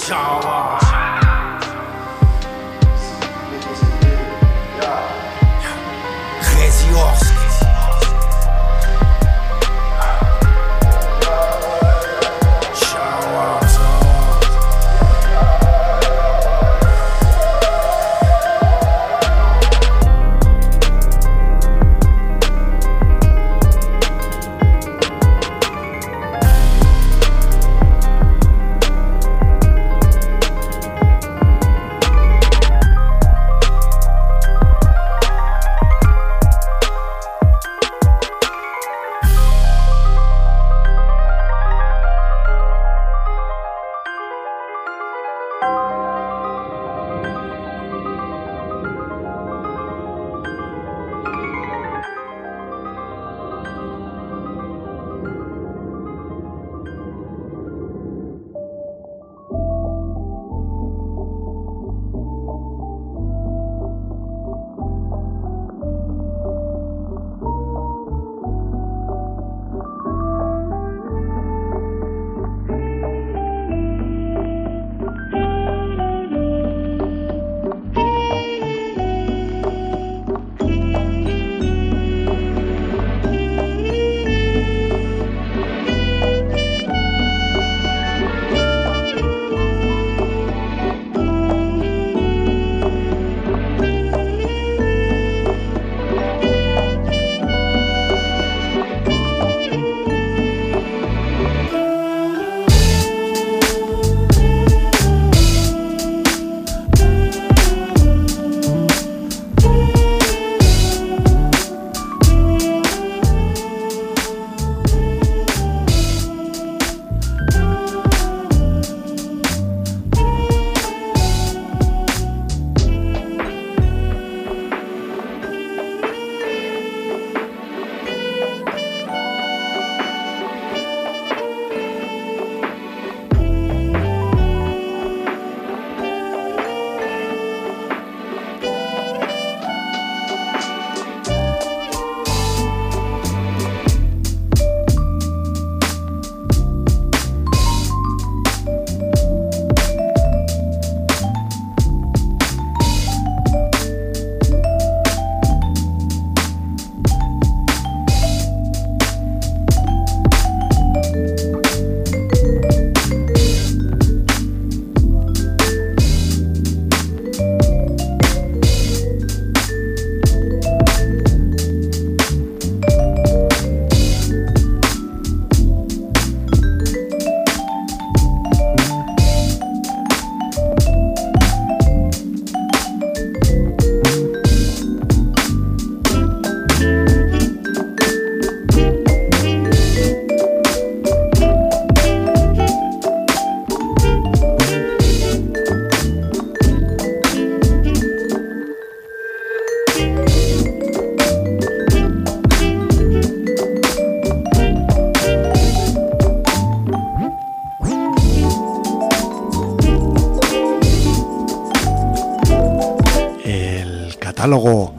catálogo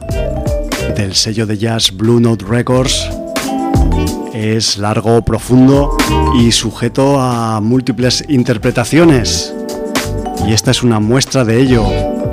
del sello de jazz Blue Note Records es largo, profundo y sujeto a múltiples interpretaciones, y esta es una muestra de ello.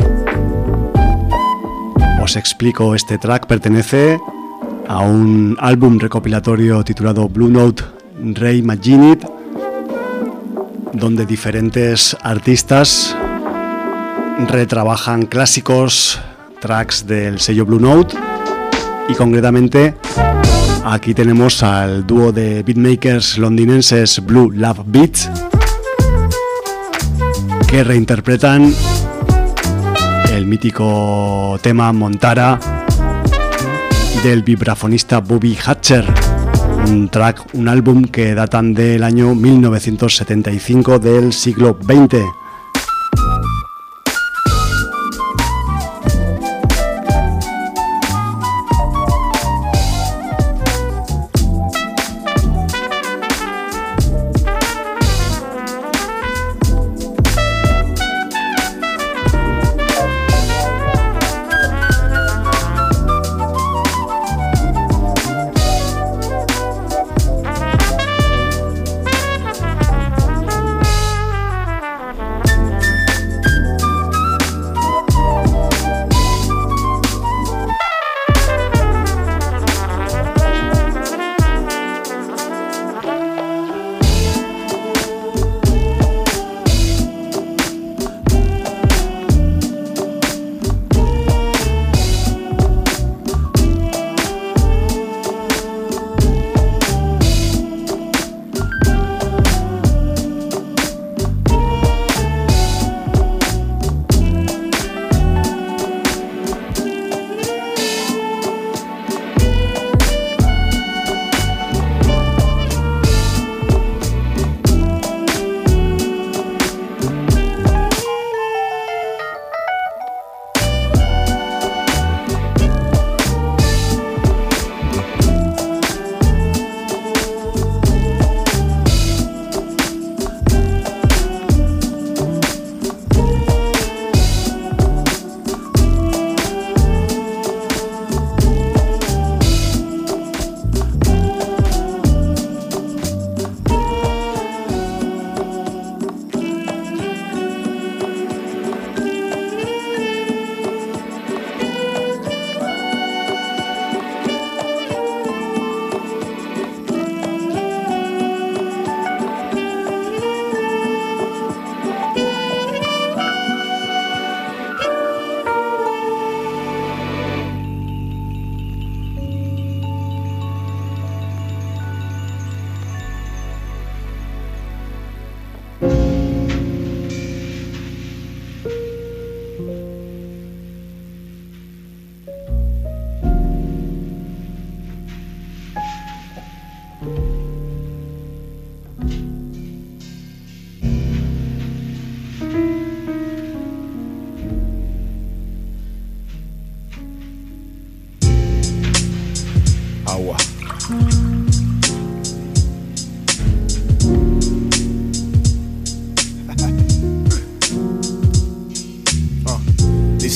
Os explico, este track pertenece a un álbum recopilatorio titulado Blue Note Reimagined, donde diferentes artistas retrabajan clásicos tracks del sello Blue Note, y concretamente aquí tenemos al dúo de beatmakers londinenses Blue Love Beats, que reinterpretan el mítico tema Montara del vibrafonista Bobby Hatcher, un track, un álbum que datan del año mil novecientos setenta y cinco del siglo veinte.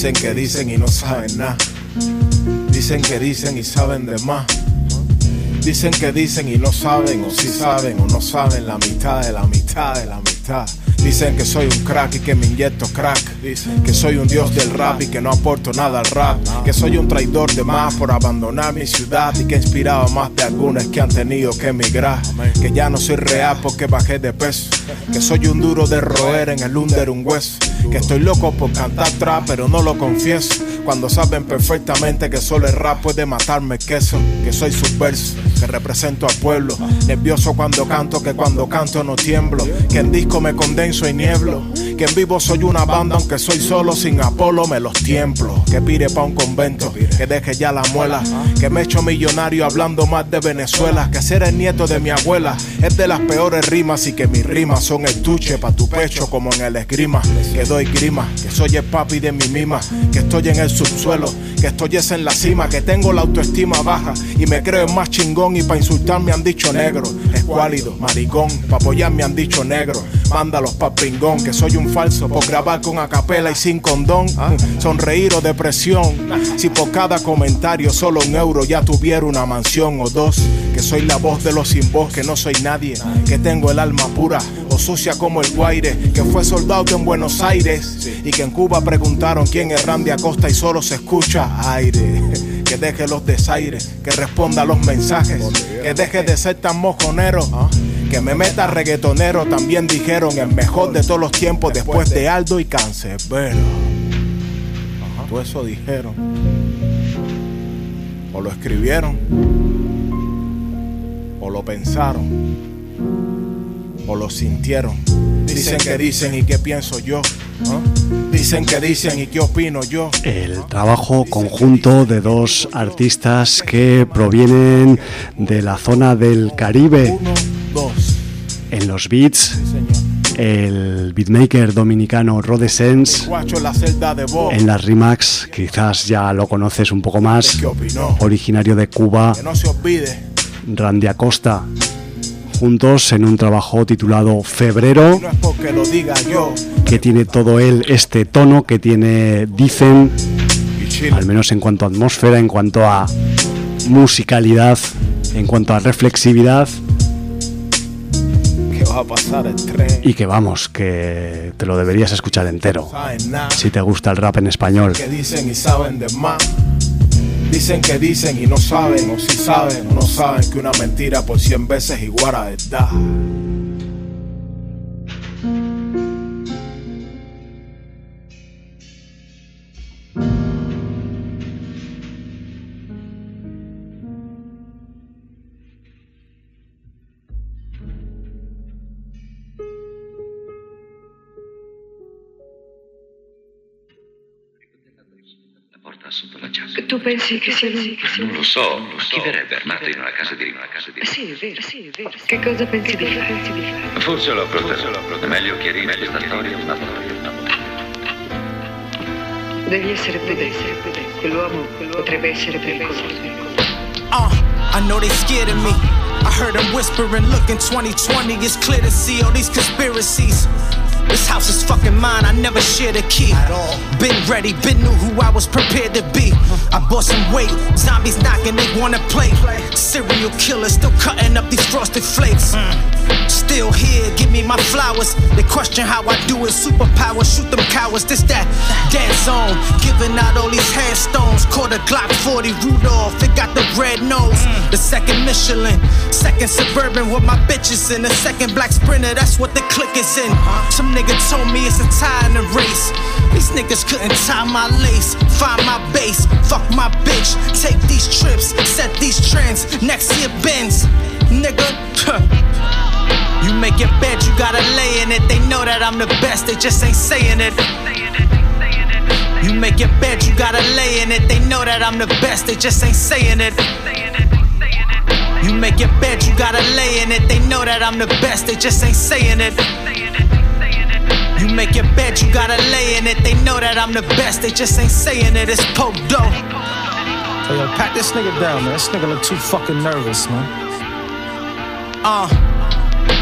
Dicen que dicen y no saben nada. Dicen que dicen y saben de más. Dicen que dicen y no saben, o si saben o no saben la mitad de la mitad de la mitad. Dicen que soy un crack y que me inyecto crack. Dicen que soy un dios del rap y que no aporto nada al rap. Que soy un traidor de más por abandonar mi ciudad y que he inspirado a más de algunos que han tenido que emigrar. Que ya no soy real porque bajé de peso. Que soy un duro de roer en el under un hueso. Que estoy loco por cantar trap pero no lo confieso. Cuando saben perfectamente que solo el rap puede matarme queso. Que soy subverso, que represento al pueblo. Nervioso cuando canto, que cuando canto no tiemblo. Que en disco me condenso y nieblo. Que en vivo soy una banda aunque soy solo. Sin Apolo me los tiemplo. Que pire pa' un convento, que deje ya la muela. Que me echo millonario hablando más de Venezuela. Que ser el nieto de mi abuela es de las peores rimas. Y que mis rimas son estuche pa' tu pecho como en el esgrima. Que doy grima, que soy el papi de mi mima. Que estoy en el subsuelo, que estoy es en la cima. Que tengo la autoestima baja y me creo más chingón. Y pa' insultar me han dicho negro, escuálido, maricón. Pa' apoyar me han dicho negro, mándalos pa' pingón. Que soy un falso por grabar con acapela y sin condón. Sonreír o depresión, si por cada comentario solo un euro ya tuviera una mansión o dos. Que soy la voz de los sin voz, que no soy nadie. Que tengo el alma pura o sucia como el guaire. Que fue soldado en Buenos Aires y que en Cuba preguntaron quién es Randy Acosta y solo se escucha aire. Que deje los desaires, que responda a los mensajes. Que deje de ser tan mojonero. Que me meta reggaetonero, también dijeron el mejor de todos los tiempos después de Aldo y Canserbero. Todo eso dijeron. O lo escribieron, o lo pensaron, o lo sintieron. Dicen que dicen y qué pienso yo. ¿Ah? Dicen que dicen y qué opino yo. El trabajo conjunto de dos artistas que provienen de la zona del Caribe. Uno, dos. En los beats, el beatmaker dominicano Rodescence. En las remix, quizás ya lo conoces un poco más, originario de Cuba, Randy Acosta. Juntos en un trabajo titulado Febrero, que tiene todo él este tono que tiene, dicen, al menos en cuanto a atmósfera, en cuanto a musicalidad, en cuanto a reflexividad. Va a pasar el tren. Y que vamos, que te lo deberías escuchar entero si te gusta el rap en español. Que dicen y saben de más. Dicen que dicen y no saben, o si saben o no saben que una mentira por cien veces igual a verdad. Tu pensi che sia lui? Non lo so, chi verrebbe armato in una casa di una casa di Sì, è vero, sì, è vero. Che cosa pensi di fare? Forse lo affronterò. È meglio chiarire questa storia una volta. Devi essere prudente. Quell'uomo potrebbe essere pericoloso. Uh, I know they scared of me. I heard them whispering, look in twenty twenty, it's clear to see all these conspiracies. This house is fucking mine, I never shared a key. Been ready, been knew who I was prepared to be. I bought some weight, zombies knocking, they wanna play. Serial killers still cutting up these frosted flakes. Still here, give me my flowers. They question how I do it, superpower, shoot them cowards. This that dead zone, giving out all these headstones. Caught a Glock forty Rudolph, it got the red nose. The second Michelin, second Suburban with my bitches in. The second black Sprinter, that's what the click is in. Some nigga told me it's a tie in the race. These niggas couldn't tie my lace. Find my base, fuck my bitch. Take these trips, set these trends. Next year Benz, nigga. You make your bed, you gotta lay in it. They know that I'm the best, they just ain't saying it. You make your bed, you gotta lay in it. They know that I'm the best, they just ain't saying it. You make your bed, you gotta lay in it. They know that I'm the best, they just ain't saying it. You make your bed, you gotta lay in it. They know that I'm the best, they just ain't saying it. It's Pope Doe. Hey yo, pat this nigga down, man. This nigga look too fucking nervous, man. Uh,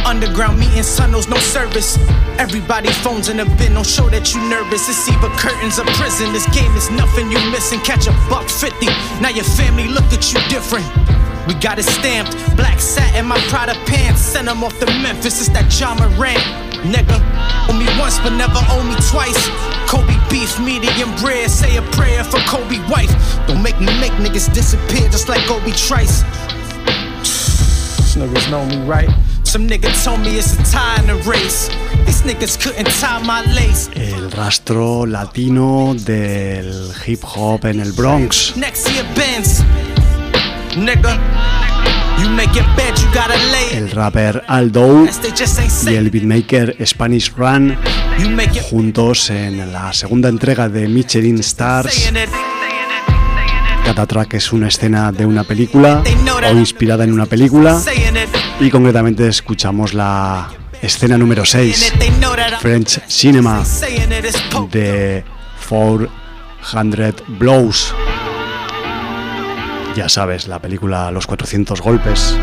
Underground meeting, son knows no service. Everybody phones in a bin, don't show that you nervous. It's either curtains or prison. This game is nothing you missing. Catch a buck fifty. Now your family look at you different. We got it stamped, black satin, my Prada pants. Send them off to Memphis, it's that John Moran. Nigga, owe me once but never owe me twice. Kobe beef, medium rare, say a prayer for Kobe wife. Don't make me make niggas disappear just like Kobe Trice. These niggas know me, right? Some nigga told me it's a tie in the race. These niggas couldn't tie my lace. El rastro latino del hip hop en el Bronx. Next year Benz. Nigga, you make your bed, you gotta lay it. El rapper Aldo y el beatmaker Spanish Run juntos en la segunda entrega de Michelin Stars. Cada track es una escena de una película o inspirada en una película, y concretamente escuchamos la escena número seis, French Cinema, de four hundred Blows. Ya sabes, la película Los cuatrocientos golpes.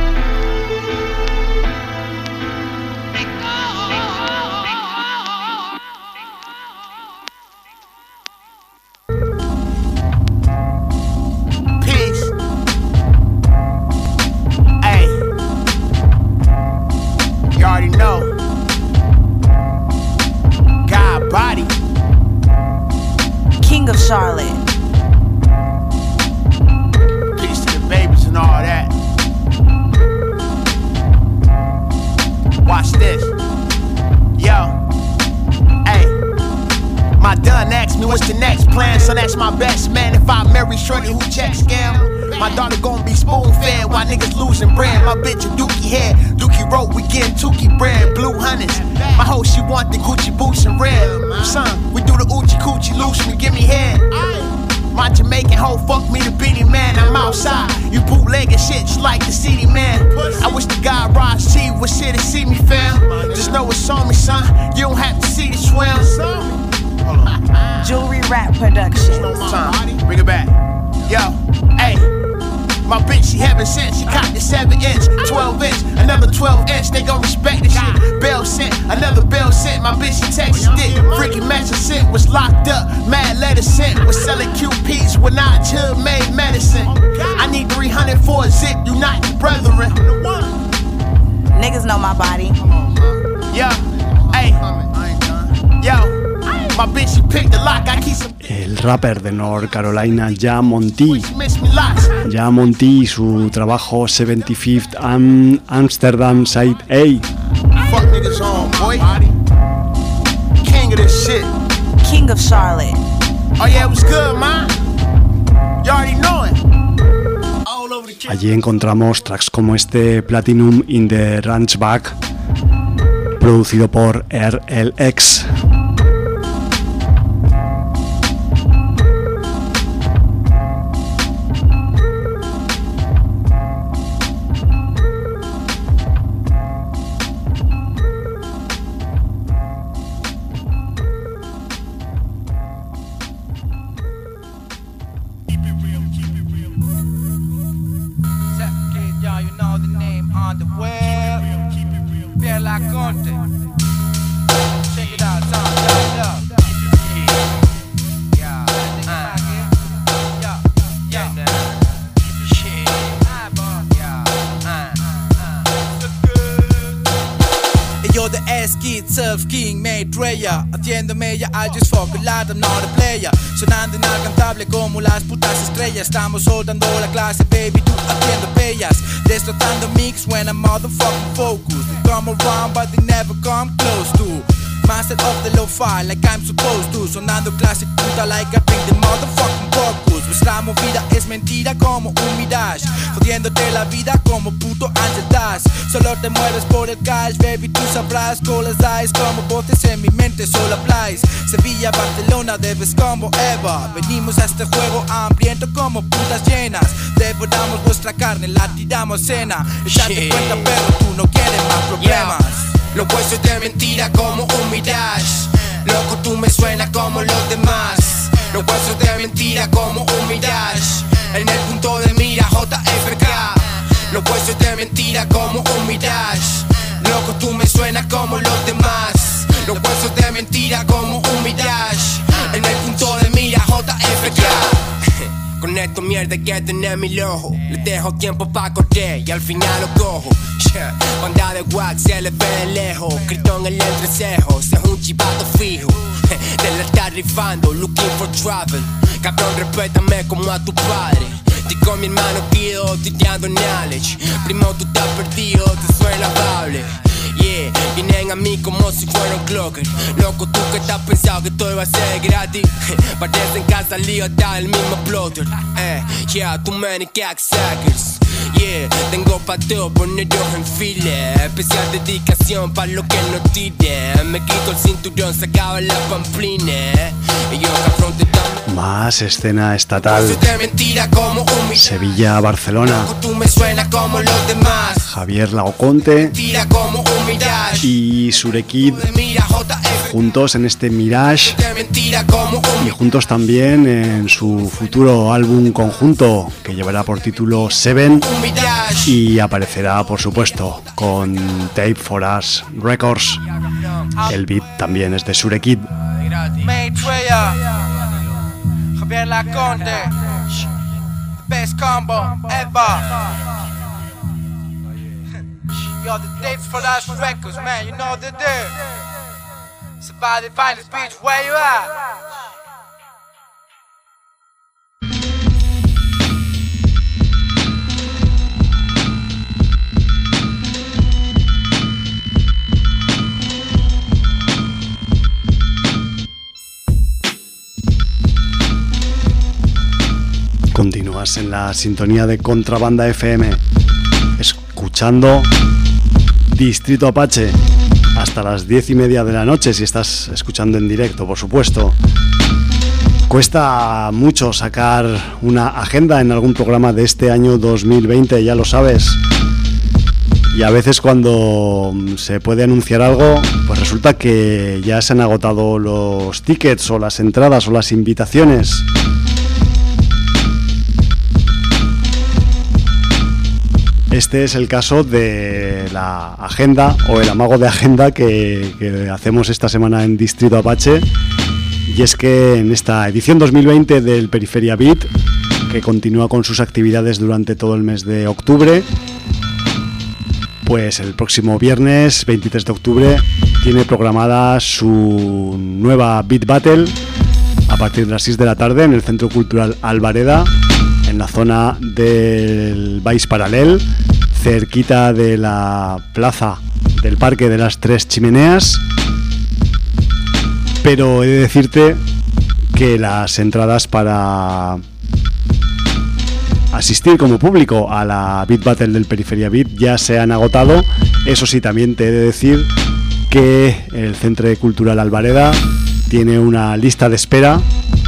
El rapper de North Carolina, Ja Monty. Ja Monty y su trabajo seventy-fifth Am Amsterdam Side A. Fuck niggas on, boy. King of this shit. King of Charlotte. Oh yeah, it was good, man. You already know it. Allí encontramos tracks como este Platinum in the Ranchback, producido por R L X. Haciéndome ya, I just fuck a lot, I'm not a player. Sonando inalcanzable como las putas estrellas. Estamos soldando la clase, baby, tú haciendo bellas. Destrozando mix when I'm motherfucking focused. They come around but they never come close to. Master of the lo-fi like I'm supposed to. Sonando classic puta like I bring the motherfucking focus. Nuestra movida es mentira como un mirage. Jodiéndote la vida como puto Angel Das. Solo te mueves por el cash, baby, tú sabrás. Con las eyes como voces en mi mente solo applies. Sevilla, Barcelona, debes como Eva. Venimos a este juego hambriento como putas llenas. Devoramos vuestra carne, la tiramos cena. Echate cuenta, perro, tú no quieres más problemas. Yeah. Los huesos de mentira como un mirage. Loco, tú me suenas como los demás. Los huesos de mentira como un mirage. En el punto de mira J F K. Los huesos de mentira como un mirage. Loco, tú Con esto mierda que tener mi ojo. Le dejo tiempo pa' correr y al final lo cojo. Yeah. Banda de wax se le ve de lejos. Gritón en el entrecejo, es un chivato fijo. De la está rifando, looking for trouble. Cabrón, respétame como a tu padre. Estoy con mi hermano Guido, tirando knowledge. Primo, tú estás perdido, te suena bable. Yeah, vienen a mí como si fueran clocker. Loco, tú que estás pensado que todo iba a ser gratis. Parecen que ha salido hasta el mismo plotter. Eh, yeah, too many cocksuckers. Yeah, tengo pa' todo ponerlos en fila. Especial dedicación pa' lo que no tiren. Me quito el cinturón, se acaba la pamplina. Y yo cabrón te damos. Más escena estatal. Mentira como un Sevilla, Barcelona. Tú me suena como los demás. Javier Laoconte Tira como un mirage. y Surekid juntos en este Mirage Mentira como un y juntos también en su futuro álbum conjunto que llevará por título Seven y aparecerá por supuesto con Tape for Us Records. El beat también es de Surekid. Maitreya, Javier Laconte, best combo ever. Yo, the dates for us records, man, you know the deal. Somebody find this beach where you at. Continúas en la sintonía de Contrabanda F M, escuchando Distrito Apache hasta las diez y media de la noche, si estás escuchando en directo, por supuesto. Cuesta mucho sacar una agenda en algún programa de este año dos mil veinte, ya lo sabes. Y a veces cuando se puede anunciar algo, pues resulta que ya se han agotado los tickets o las entradas o las invitaciones. Este es el caso de la agenda o el amago de agenda que, que hacemos esta semana en Distrito Apache. Y es que en esta edición dos mil veinte del Periferia Beat, que continúa con sus actividades durante todo el mes de octubre, pues el próximo viernes veintitrés de octubre tiene programada su nueva Beat Battle a partir de las seis de la tarde en el Centro Cultural Albareda, en la zona del Baix Paralel, cerquita de la plaza del Parque de las Tres Chimeneas. Pero he de decirte que las entradas para asistir como público a la Beat Battle del Periferia Beat ya se han agotado. Eso sí, también te he de decir que el Centro Cultural Albareda tiene una lista de espera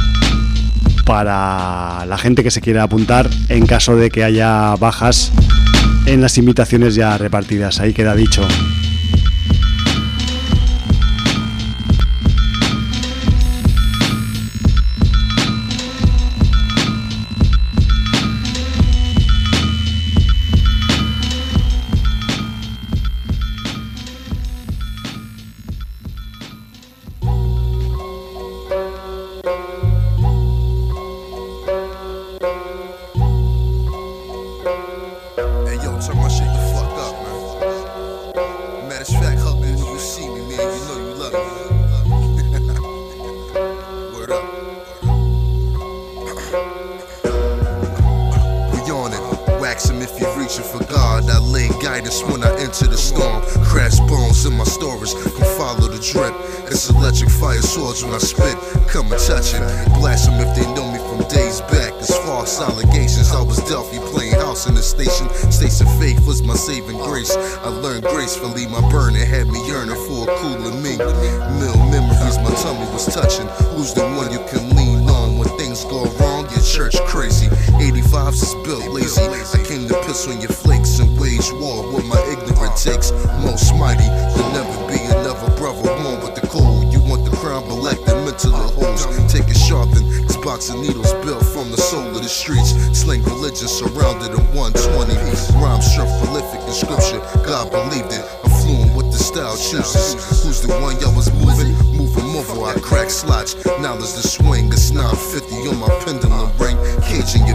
para la gente que se quiera apuntar en caso de que haya bajas en las invitaciones ya repartidas. Ahí queda dicho. When I spit, come and touch it. Blast them if they know me from days back. As false allegations, I was Delphi playing house in the station. States of faith was my saving grace. I learned gracefully, my burning had me yearning for a cooler me. Mill memories, my tummy was touching. Who's the one you can lean on when things go wrong? Your church crazy. eighty-fives is built lazy. I came to piss on your flakes and wage war with my ignorant takes. Most mighty, there'll never be another brother one with the cold. You want the crown, but lack the mental holes. Take it sharpened, this box of needles built from the soul of the streets. Slang religion surrounded in one twenty. Rhyme strength prolific in scripture, God believed it. I'm fluent with the style chooses. Who's the one y'all was moving? Moving mobile, I crack slots. Now there's the swing, it's nine fifty on my pendulum ring. Caging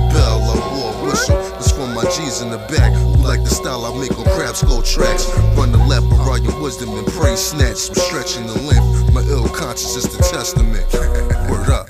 niggas in the back who like the style I make on crab skull tracks. Run the lap, borrow your wisdom and pray snatch. I'm stretching the length, my ill conscience is the testament. Word up.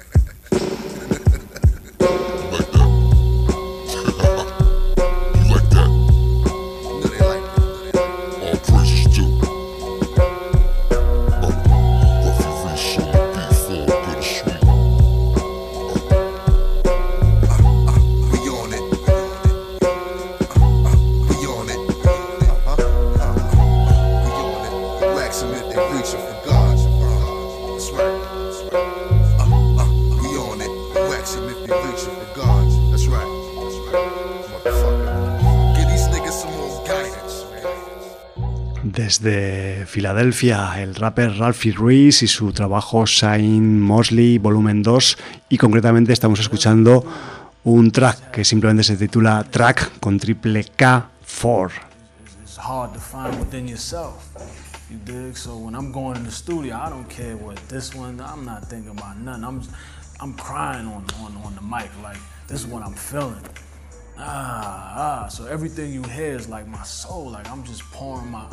Desde Filadelfia, el rapper Ralphie Ruiz y su trabajo Shine Mosley Volumen dos, y concretamente estamos escuchando un track que simplemente se titula Track con triple K cuatro. It's hard to find within yourself, you dig? So when I'm going in the studio, I don't care what this one, I'm not thinking about nothing. I'm I'm crying on, on, on the mic, like this is what I'm feeling. Ah, ah, so everything you hear is like my soul, like I'm just pouring my...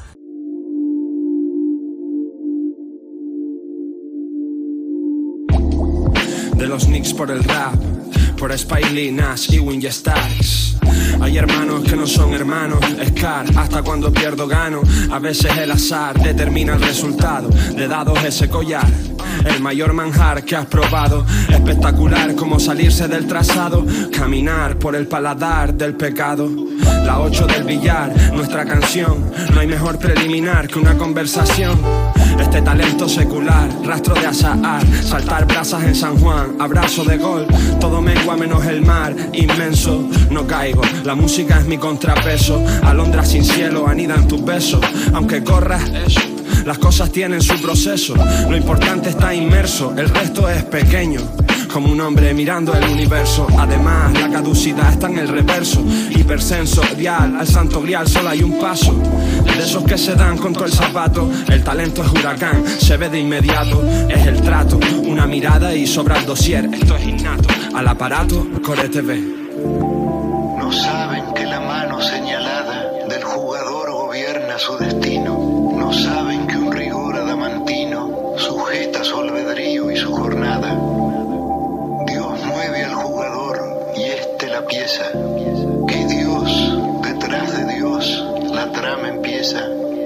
De los Knicks por el rap, por Spike Lee, Nash y Wingy Starks. Hay hermanos que no son hermanos, Scar, hasta cuando pierdo gano. A veces el azar determina el resultado. De dados ese collar, el mayor manjar que has probado. Espectacular como salirse del trazado, caminar por el paladar del pecado. La ocho del billar, nuestra canción. No hay mejor preliminar que una conversación. Este talento secular, rastro de azahar, saltar brasas en San Juan, abrazo de gol. Todo mengua menos el mar, inmenso. No caigo, la música es mi contrapeso. Alondras sin cielo anidan tus besos. Aunque corras, eso, las cosas tienen su proceso. Lo importante está inmerso, el resto es pequeño. Como un hombre mirando el universo. Además, la caducidad está en el reverso. Hipersensorial, al santo grial solo hay un paso. De esos que se dan con todo el zapato. El talento es huracán, se ve de inmediato. Es el trato, una mirada y sobra el dossier. Esto es innato, al aparato, Core T V. No saben que la mano señalada del jugador gobierna su destino. No saben que un rigor adamantino sujeta su albedrío y su jornada. Mueve al jugador y este la pieza. Que Dios, detrás de Dios, la trama empieza.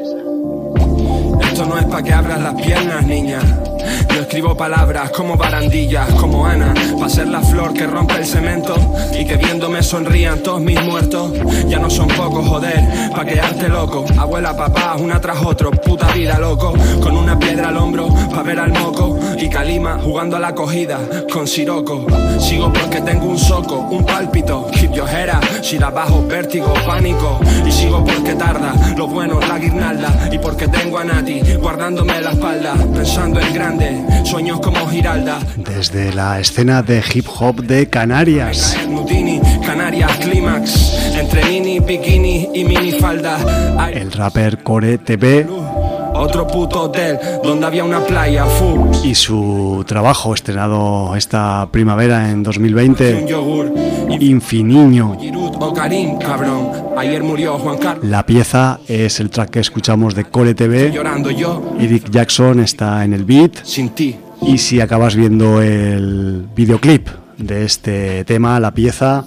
Esto no es pa' que abras las piernas, niña. Yo escribo palabras como barandillas, como Ana, pa' ser la flor que rompe el cemento y que viéndome sonrían todos mis muertos. Ya no son pocos, joder, pa' quedarte loco. Abuela, papá, una tras otro, puta vida, loco. Con una piedra al hombro, pa' ver al moco. Y Calima jugando a la cogida con Siroco. Sigo porque tengo un soco, un pálpito. Keep your head up, si da bajo, vértigo, pánico. Y sigo porque tarda, lo bueno, la guirnalda. Y porque tengo a Nati guardándome la espalda, pensando en grande. Sueños como Giralda. Desde la escena de hip hop de Canarias. Nutini, Canarias, Clímax. Entre mini, bikini y minifalda. El rapper Core T V. Otro puto hotel donde había una playa full. Y su trabajo estrenado esta primavera en dos mil veinte, Infiniño. O Karim, cabrón. Ayer murió Juan Carlos. La pieza es el track que escuchamos de Core T V. Llorando yo. Eric Jackson está en el beat. Sin ti. Y si acabas viendo el videoclip de este tema, la pieza,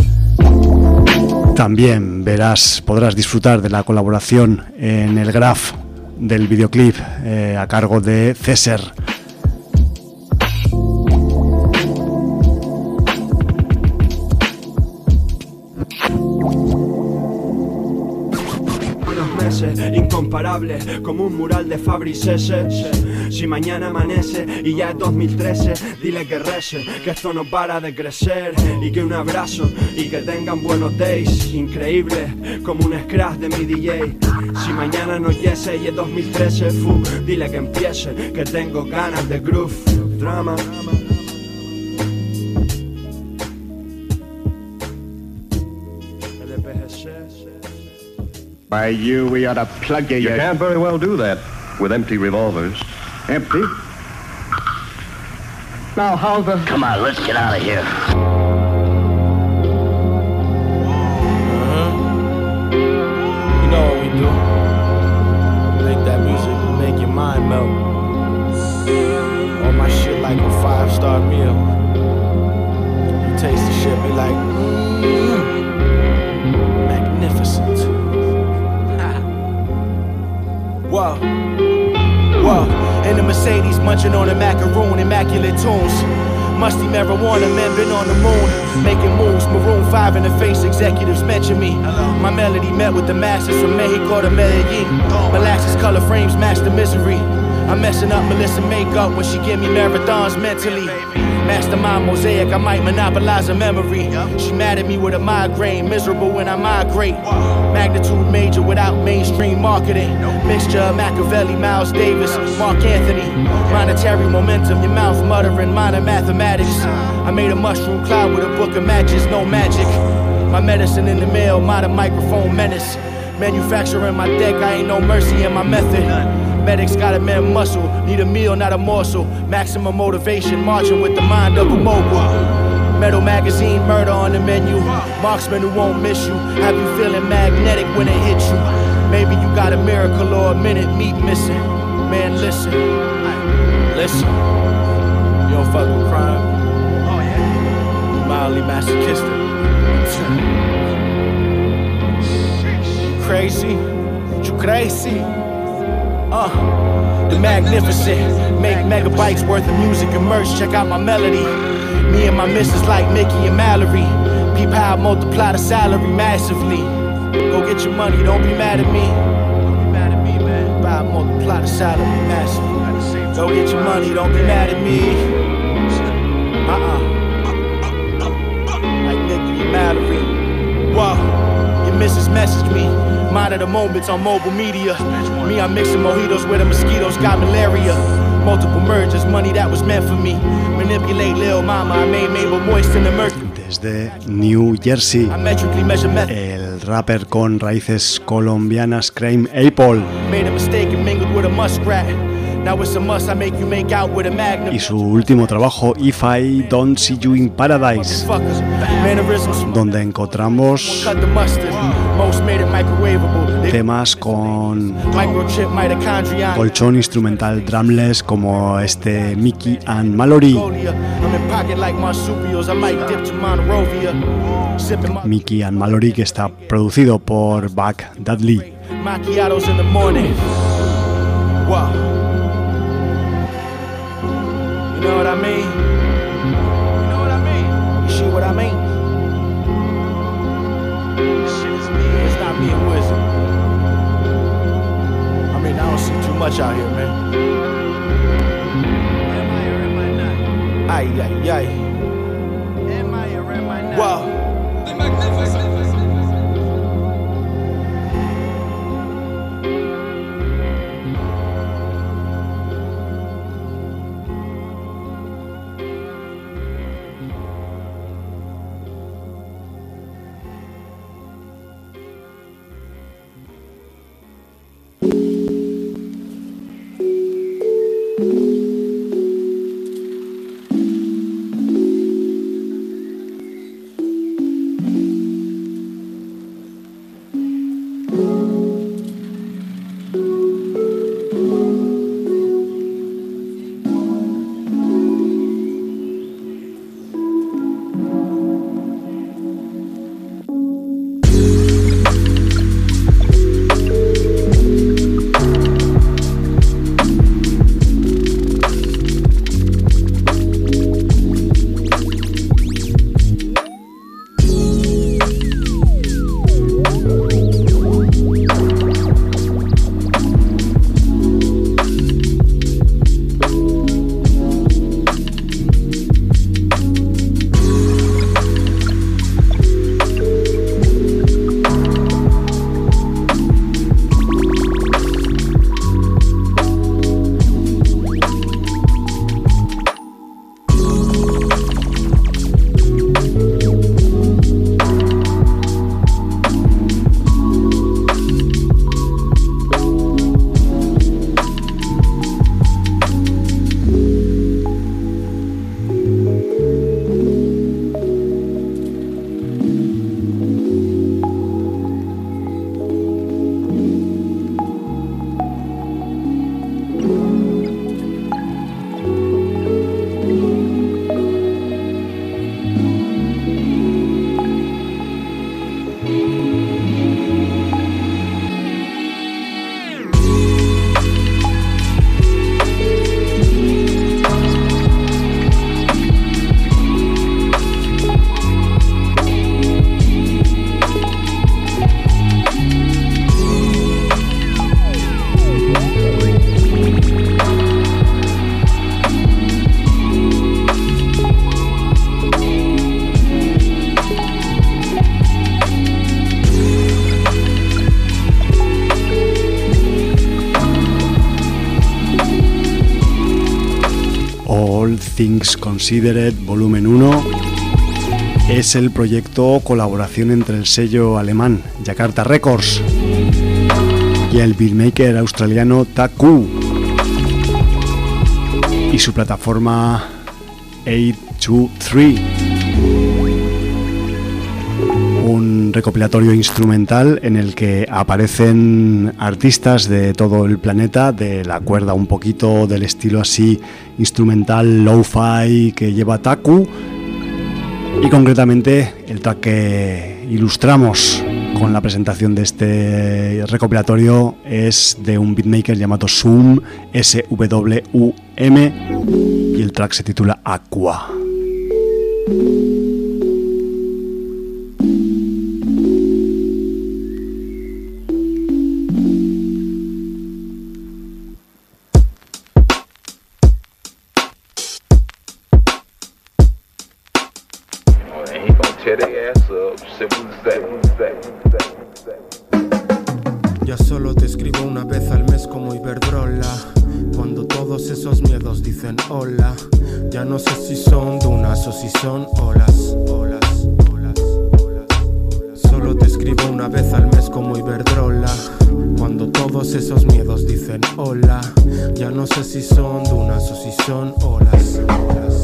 también verás, podrás disfrutar de la colaboración en el graph del videoclip eh, a cargo de César. Incomparable como un mural de Fabrice. Si mañana amanece y ya es dos mil trece, dile que rece, que esto no para de crecer. Y que un abrazo y que tengan buenos days. Increíble como un scratch de mi D J. Si mañana no yese y es dos mil trece, fu, dile que empiece, que tengo ganas de groove. Drama. By you, we ought to plug you. You can't very well do that with empty revolvers. Empty? Now, how the... Come on, let's get out of here. shit be like, mm, magnificent. Whoa, whoa. In the Mercedes, munching on a macaroon, immaculate tunes. Musty marijuana, men been on the moon, making moves. Maroon five in the face, executives mention me. My melody met with the masses from Mexico to Medellin. Molasses color frames match the misery. I'm messing up Melissa makeup when she give me marathons mentally. Mastermind mosaic, I might monopolize her memory. She mad at me with a migraine, miserable when I migrate. Magnitude major without mainstream marketing. Mixture of Machiavelli, Miles Davis, Mark Anthony. Monetary momentum, your mouth muttering minor mathematics. I made a mushroom cloud with a book of matches, no magic. My medicine in the mail, modern microphone menace. Manufacturing my deck, I ain't no mercy in my method. Medics got a man muscle, need a meal, not a morsel. Maximum motivation, marching with the mind of a mogul. Metal magazine, murder on the menu. Marksman who won't miss you. Have you feeling magnetic when it hits you? Maybe you got a miracle or a minute meat missing. Man, listen, listen. You don't fuck with crime. Oh yeah. You mildly masochistic. You crazy? You crazy? Uh, the magnificent, make megabytes worth of music and merch. Check out my melody. Me and my missus like Mickey and Mallory. Peep how I multiply the salary massively. Go get your money, don't be mad at me. Don't be mad at me, man. Buy multiply the salary massively. Go get your money, don't be mad at me. Uh-uh. Like Mickey and Mallory. Whoa, your missus messaged me. Mind of the moments on mobile media. Me, I'm mixing mojitos where the mosquitoes got malaria. Multiple mergers, money that was meant for me. Manipulate Lil Mama, I made Mabel moist in the mercury. Desde New Jersey, el rapper con raíces colombianas Crime Apple. Made a mistake and mingled with a muskrat. Now it's a must, I make you make out with a magnum. Y su último trabajo, If I Don't See You in Paradise, donde encontramos temas con colchón instrumental drumless como este Mickey and Mallory. Mickey and Mallory, que está producido por Buck Dudley. Macchiatos in the morning. Wow. You know what I mean? You know what I mean? You see what I mean? This shit is me. It's not me, who is it? I mean, I don't see too much out here, man. Am I or am I not? Ay, ay, ay. Am I or am I not? Wow. The magnificent. Things Considered Volumen uno es el proyecto colaboración entre el sello alemán Jakarta Records y el beatmaker australiano Taku y su plataforma ocho dos tres, un recopilatorio instrumental en el que aparecen artistas de todo el planeta, de la cuerda un poquito del estilo así instrumental lo-fi que lleva Taku, y concretamente el track que ilustramos con la presentación de este recopilatorio es de un beatmaker llamado Swum, S W U M, y el track se titula Aqua. Ya solo te escribo una vez al mes como Iberdrola, cuando todos esos miedos dicen hola. Ya no sé si son dunas o si son olas, olas, olas, olas. Solo te escribo una vez al mes como Iberdrola, cuando todos esos miedos dicen hola. Ya no sé si son dunas o si son olas, olas.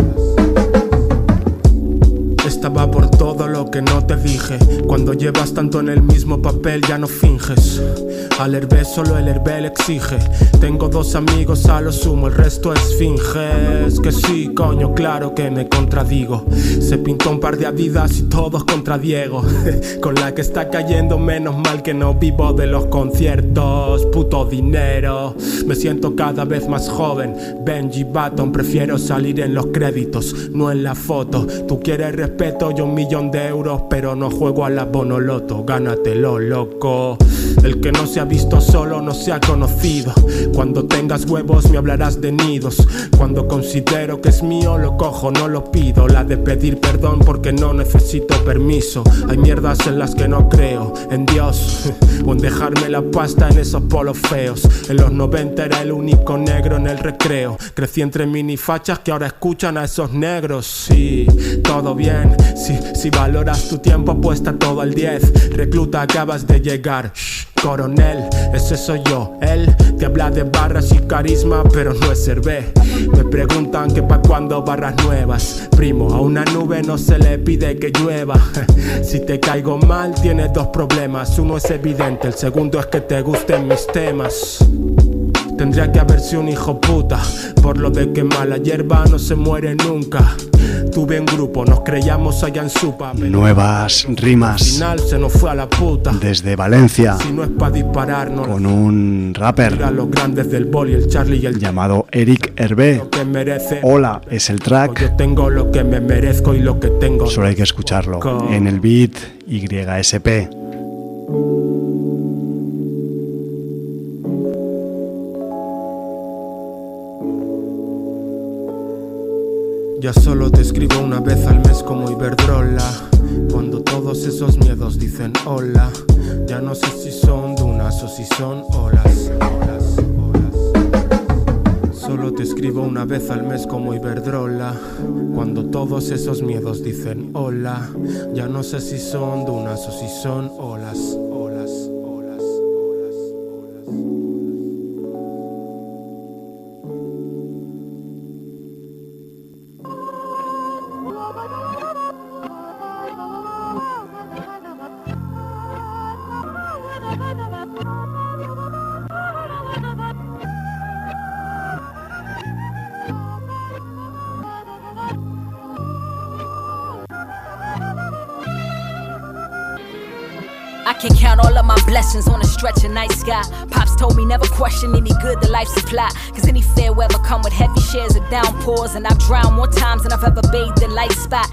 Estaba por todo lo que no te dije. Cuando llevas tanto en el mismo papel ya no finges. Al Hervé solo el Hervé le exige. Tengo dos amigos a lo sumo, el resto es finges. Que sí, coño, claro que me contradigo. Se pintó un par de Adidas y todos contra Diego. Con la que está cayendo, menos mal que no vivo de los conciertos. Puto dinero. Me siento cada vez más joven. Benji Button, prefiero salir en los créditos, no en la foto. Tú quieres respeto, yo un millón de euros, pero no juego a la Bonoloto. Gánatelo, loco. El que no se ha visto solo no se ha conocido. Cuando tengas huevos me hablarás de nidos. Cuando considero que es mío lo cojo, no lo pido. La de pedir perdón porque no necesito permiso. Hay mierdas en las que no creo, en Dios o en dejarme la pasta en esos polos feos. En los noventa era el único negro en el recreo. Crecí entre minifachas que ahora escuchan a esos negros. Sí, todo bien. Si, si valoras tu tiempo apuesta todo al diez. Recluta, acabas de llegar. Shh, coronel, ese soy yo. Él te habla de barras y carisma, pero no es Hervé. Me preguntan que pa' cuándo barras nuevas. Primo, a una nube no se le pide que llueva. Si te caigo mal tienes dos problemas. Uno es evidente, el segundo es que te gusten mis temas. Tendría que haberse un hijo puta, por lo de que mala hierba no se muere nunca. Tuve un grupo, nos creíamos allá en Supa. Nuevas rimas al final se nos fue a la puta. Desde Valencia, si no es pa' dispararnos, con un rapper los grandes del Boli, el Charlie y el llamado Eric Hervé. Hola es el track. Yo tengo lo que me merezco y lo que tengo. Solo hay que escucharlo en el beat Y S P. Ya solo te escribo una vez al mes como Iberdrola, cuando todos esos miedos dicen hola. Ya no sé si son dunas o si son olas, olas, olas. Solo te escribo una vez al mes como Iberdrola, cuando todos esos miedos dicen hola. Ya no sé si son dunas o si son olas, olas, olas, olas, olas. I can count all of my blessings on a stretch of night sky. Pops told me never question any good that life supply, cause any fair weather come with heavy shares of downpours. And I've drowned more times than I've ever bathed in light spot. Kept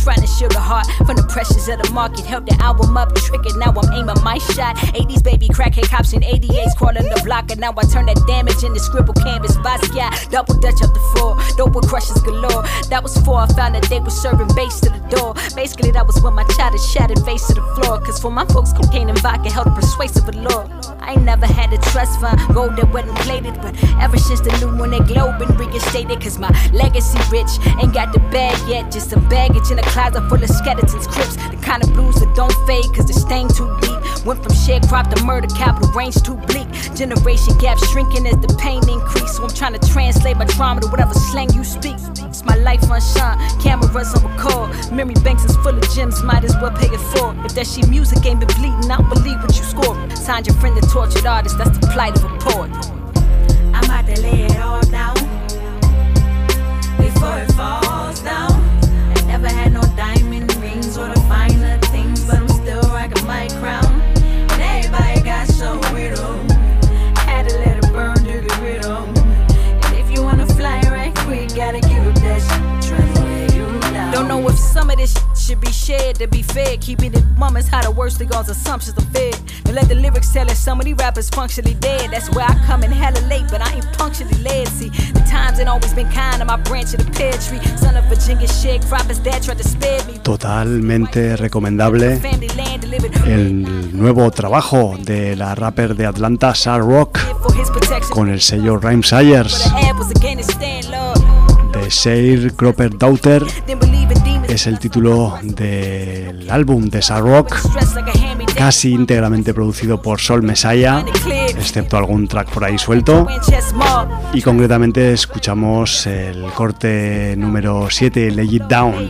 trying to shield the heart from the pressures of the market. Held the album up, triggered, now I'm aiming my shot. eighties baby, crackhead cops in eighty-eights crawling the block. And now I turn that damage into scribble canvas. Basquiat, double dutch up the floor, dope with crushes galore. That was before I found that they were serving bass to the door. Basically that was when my child had shattered face to the floor. Cause for my folks, cocaine and vodka held a persuasive allure. I ain't never had a trust fund, gold that wasn't plated. But ever since the new one, that globe been reinstated. Cause my legacy rich, ain't got the bag yet. Just some baggage in a closet full of skeletons, crypts. The kind of blues that don't fade cause the stain too deep. Went from sharecrop to murder capital, range too bleak. Generation gap shrinking as the pain increase. So I'm trying to translate my trauma to whatever slang you speak. It's my life unshine, cameras on record. Memory banks is full of gems, might as well pay it for. If that shit music ain't been bleeding, I don't believe what you score. Signed your friend the tortured artist, that's the plight of a poet. I'm about to lay it all down before it falls down. I never had no diamond rings or the finer things, but I'm still rocking my crown. And everybody got so weird, had to let it burn to get rid of. And if you wanna fly right quick, gotta give up that shit, try to lay you down. Don't know if some of this should be shared to be fair. Keeping it mum is how the worst of God's assumptions are fed. But let the lyrics tell us some of these rappers functionally dead. That's where I come in hella late, but I ain't punctually led. See, the times ain't always been kind to my branch of the pear tree. Son of Virginia shake, his dad tried to spare me. Totalmente recomendable el nuevo trabajo de la rapper de Atlanta, Sar Rock, con el sello Rhymesayers. The Share Cropper Daughter es el título del álbum de Sar Rock, casi íntegramente producido por Sol Messiah, excepto algún track por ahí suelto. Y concretamente escuchamos el corte número siete, Lay It Down.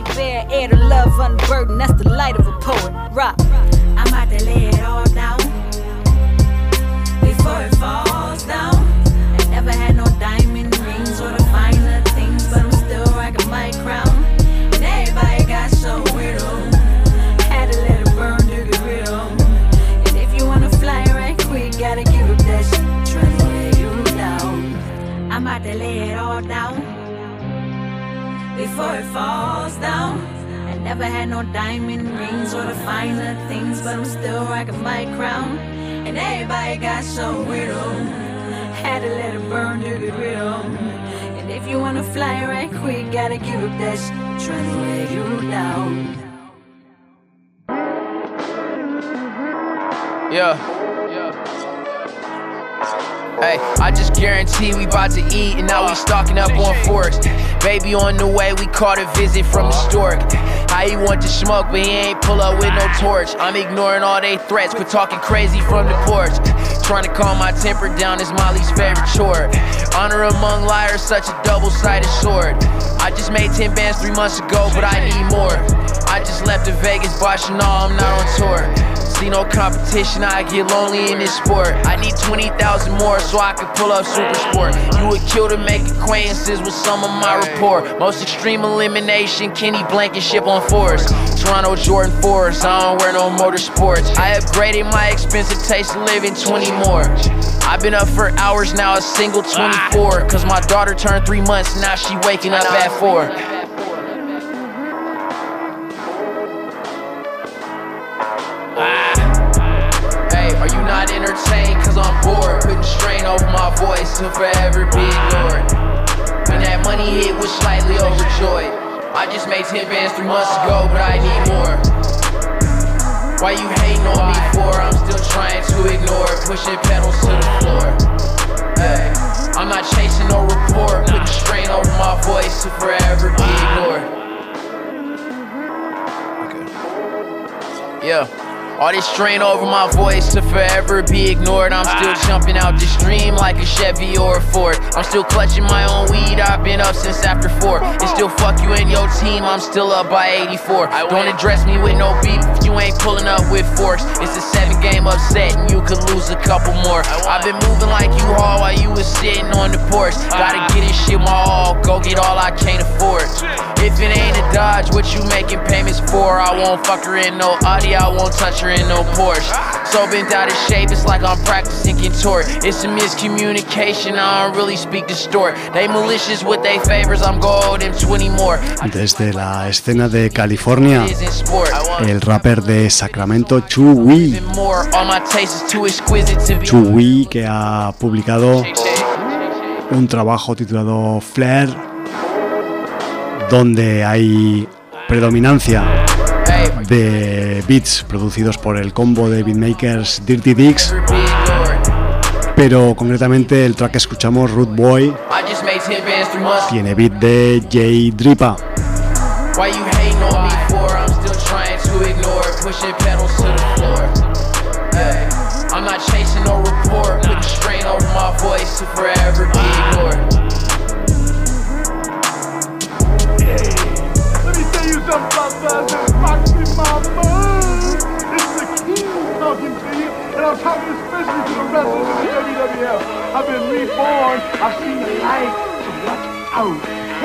I'm about to lay it all down before it falls down. I never had no diamond rings or the finer things, but I'm still rocking my crown. And everybody got so weird, had to let it burn to get rid of. And if you wanna fly right quick, gotta give up that shit, try to lay you down. Yeah. Hey, I just guarantee we bout to eat and now we stocking up on forks. Baby on the way, we caught a visit from the stork. How he want to smoke, but he ain't pull up with no torch. I'm ignoring all they threats, quit talking crazy from the porch. Trying to calm my temper down is Molly's favorite chore. Honor among liars, such a double-sided sword. I just made ten bands three months ago, but I need more. I just left the Vegas bar, Chanel, I'm not on tour. See no competition, I get lonely in this sport. I need twenty thousand more so I can pull up Super Sport. You would kill to make acquaintances with some of my rapport. Most extreme elimination, Kenny Blankenship on force. Toronto Jordan Force, I don't wear no motorsports. I upgraded my expensive taste of living, twenty more. I've been up for hours now, a single twenty-four. Cause my daughter turned three months, now she waking up at four. Are you not entertained? Cause I'm bored. Putting strain over my voice to forever be ignored. When that money hit, was slightly overjoyed. I just made ten bands three months ago, but I need more. Why you hating on me for? I'm still trying to ignore. Pushing pedals to the floor. Hey, I'm not chasing no report. Putting strain over my voice to forever be ignored. Okay. Yeah. All this strain over my voice to forever be ignored. I'm still jumping out the stream like a Chevy or a Ford. I'm still clutching my own weed, I've been up since after four. And still fuck you and your team, I'm still up by eighty-four. Don't address me with no beef if you ain't pulling up with forks. It's a seven game upset and you could lose a couple more. I've been moving like you all while you was sitting on the porch. Gotta get this shit my all, go get all I can't afford. If it ain't a Dodge, what you making payments for? I won't fuck her in no Audi, I won't touch her in no Porsche. so bent out of shape, it's like I'm practicing contort. It's a miscommunication, I don't really speak distort. They malicious with they favors, I'm gold and twenty more. Desde la escena de California, el rapper de Sacramento, Chewy. Chewy, que ha publicado un trabajo titulado Flair, donde hay predominancia de beats producidos por el combo de beatmakers Dirty Dicks, pero concretamente el track que escuchamos, Rude Boy, tiene beat de Jay Drippa. I'm not chasing no report, put the strain over my voice to forever be ignored. Hey, let me tell you something about that Foxy Mama. It's the king talking to you, and I'm talking especially to the wrestlers in the W W F. I've been reborn, I've seen the light, so watch out.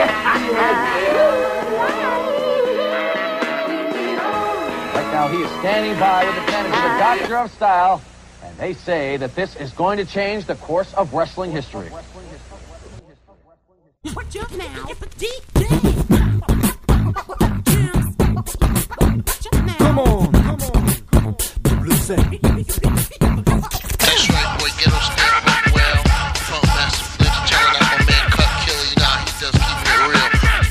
Right now he is standing by with the manager, the Doctor of Style. They say that this is going to change the course of wrestling history. What you now? D J. Come on, come on, come on. Double C. That's right, boy. Get on stand up well. Funk Master Flips, checking out my man Cut Killer. You know how he does keep it real.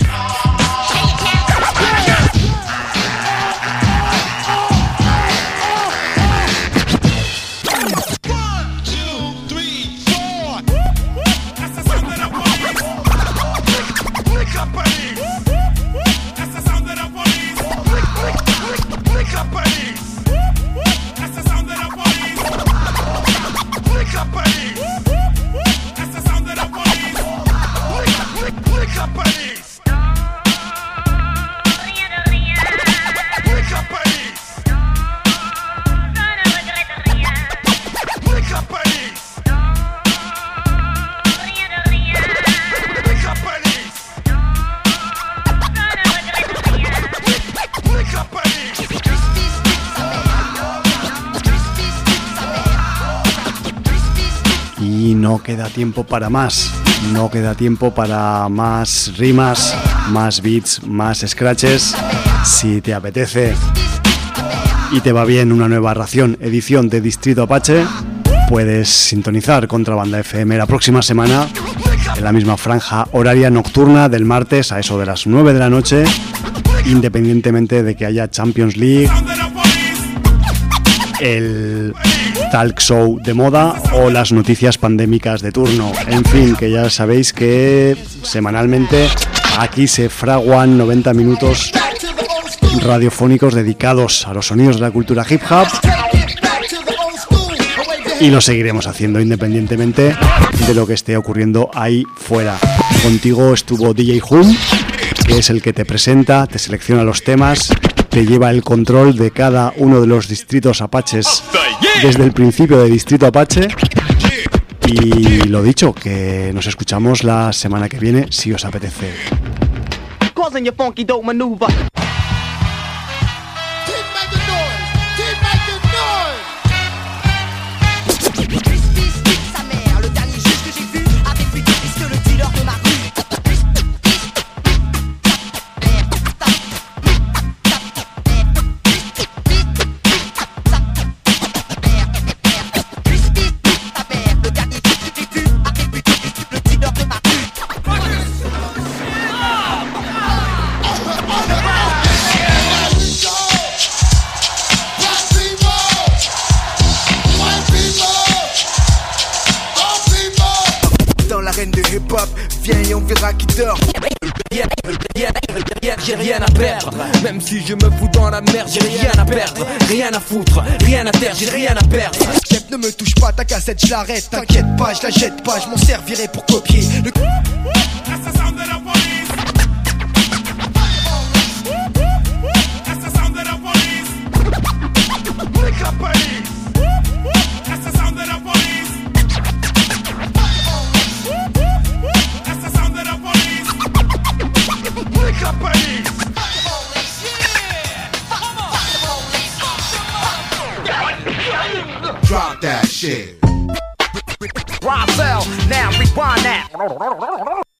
Y no queda tiempo para más, no queda tiempo para más rimas, más beats, más scratches. Si te apetece y te va bien una nueva ración, edición de Distrito Apache, puedes sintonizar Contrabanda F M la próxima semana en la misma franja horaria nocturna del martes a eso de las nueve de la noche, independientemente de que haya Champions League, el talk show de moda o las noticias pandémicas de turno. En fin, que ya sabéis que semanalmente aquí se fraguan noventa minutos radiofónicos dedicados a los sonidos de la cultura hip hop, y lo seguiremos haciendo independientemente de lo que esté ocurriendo ahí fuera. Contigo estuvo D J Hum, que es el que te presenta, te selecciona los temas, te lleva el control de cada uno de los distritos apaches desde el principio de Distrito Apache. Y lo dicho, que nos escuchamos la semana que viene si os apetece. Viens et on verra qui dort. J'ai rien à perdre. Même si je me fous dans la merde, j'ai rien à perdre. Rien à foutre, rien à terre, j'ai rien à perdre. Chef, ne me touche pas, ta cassette, je l'arrête. T'inquiète pas, je la jette pas, je m'en servirai pour copier le... Yeah. Drop that shit. Roselle, now rewind that.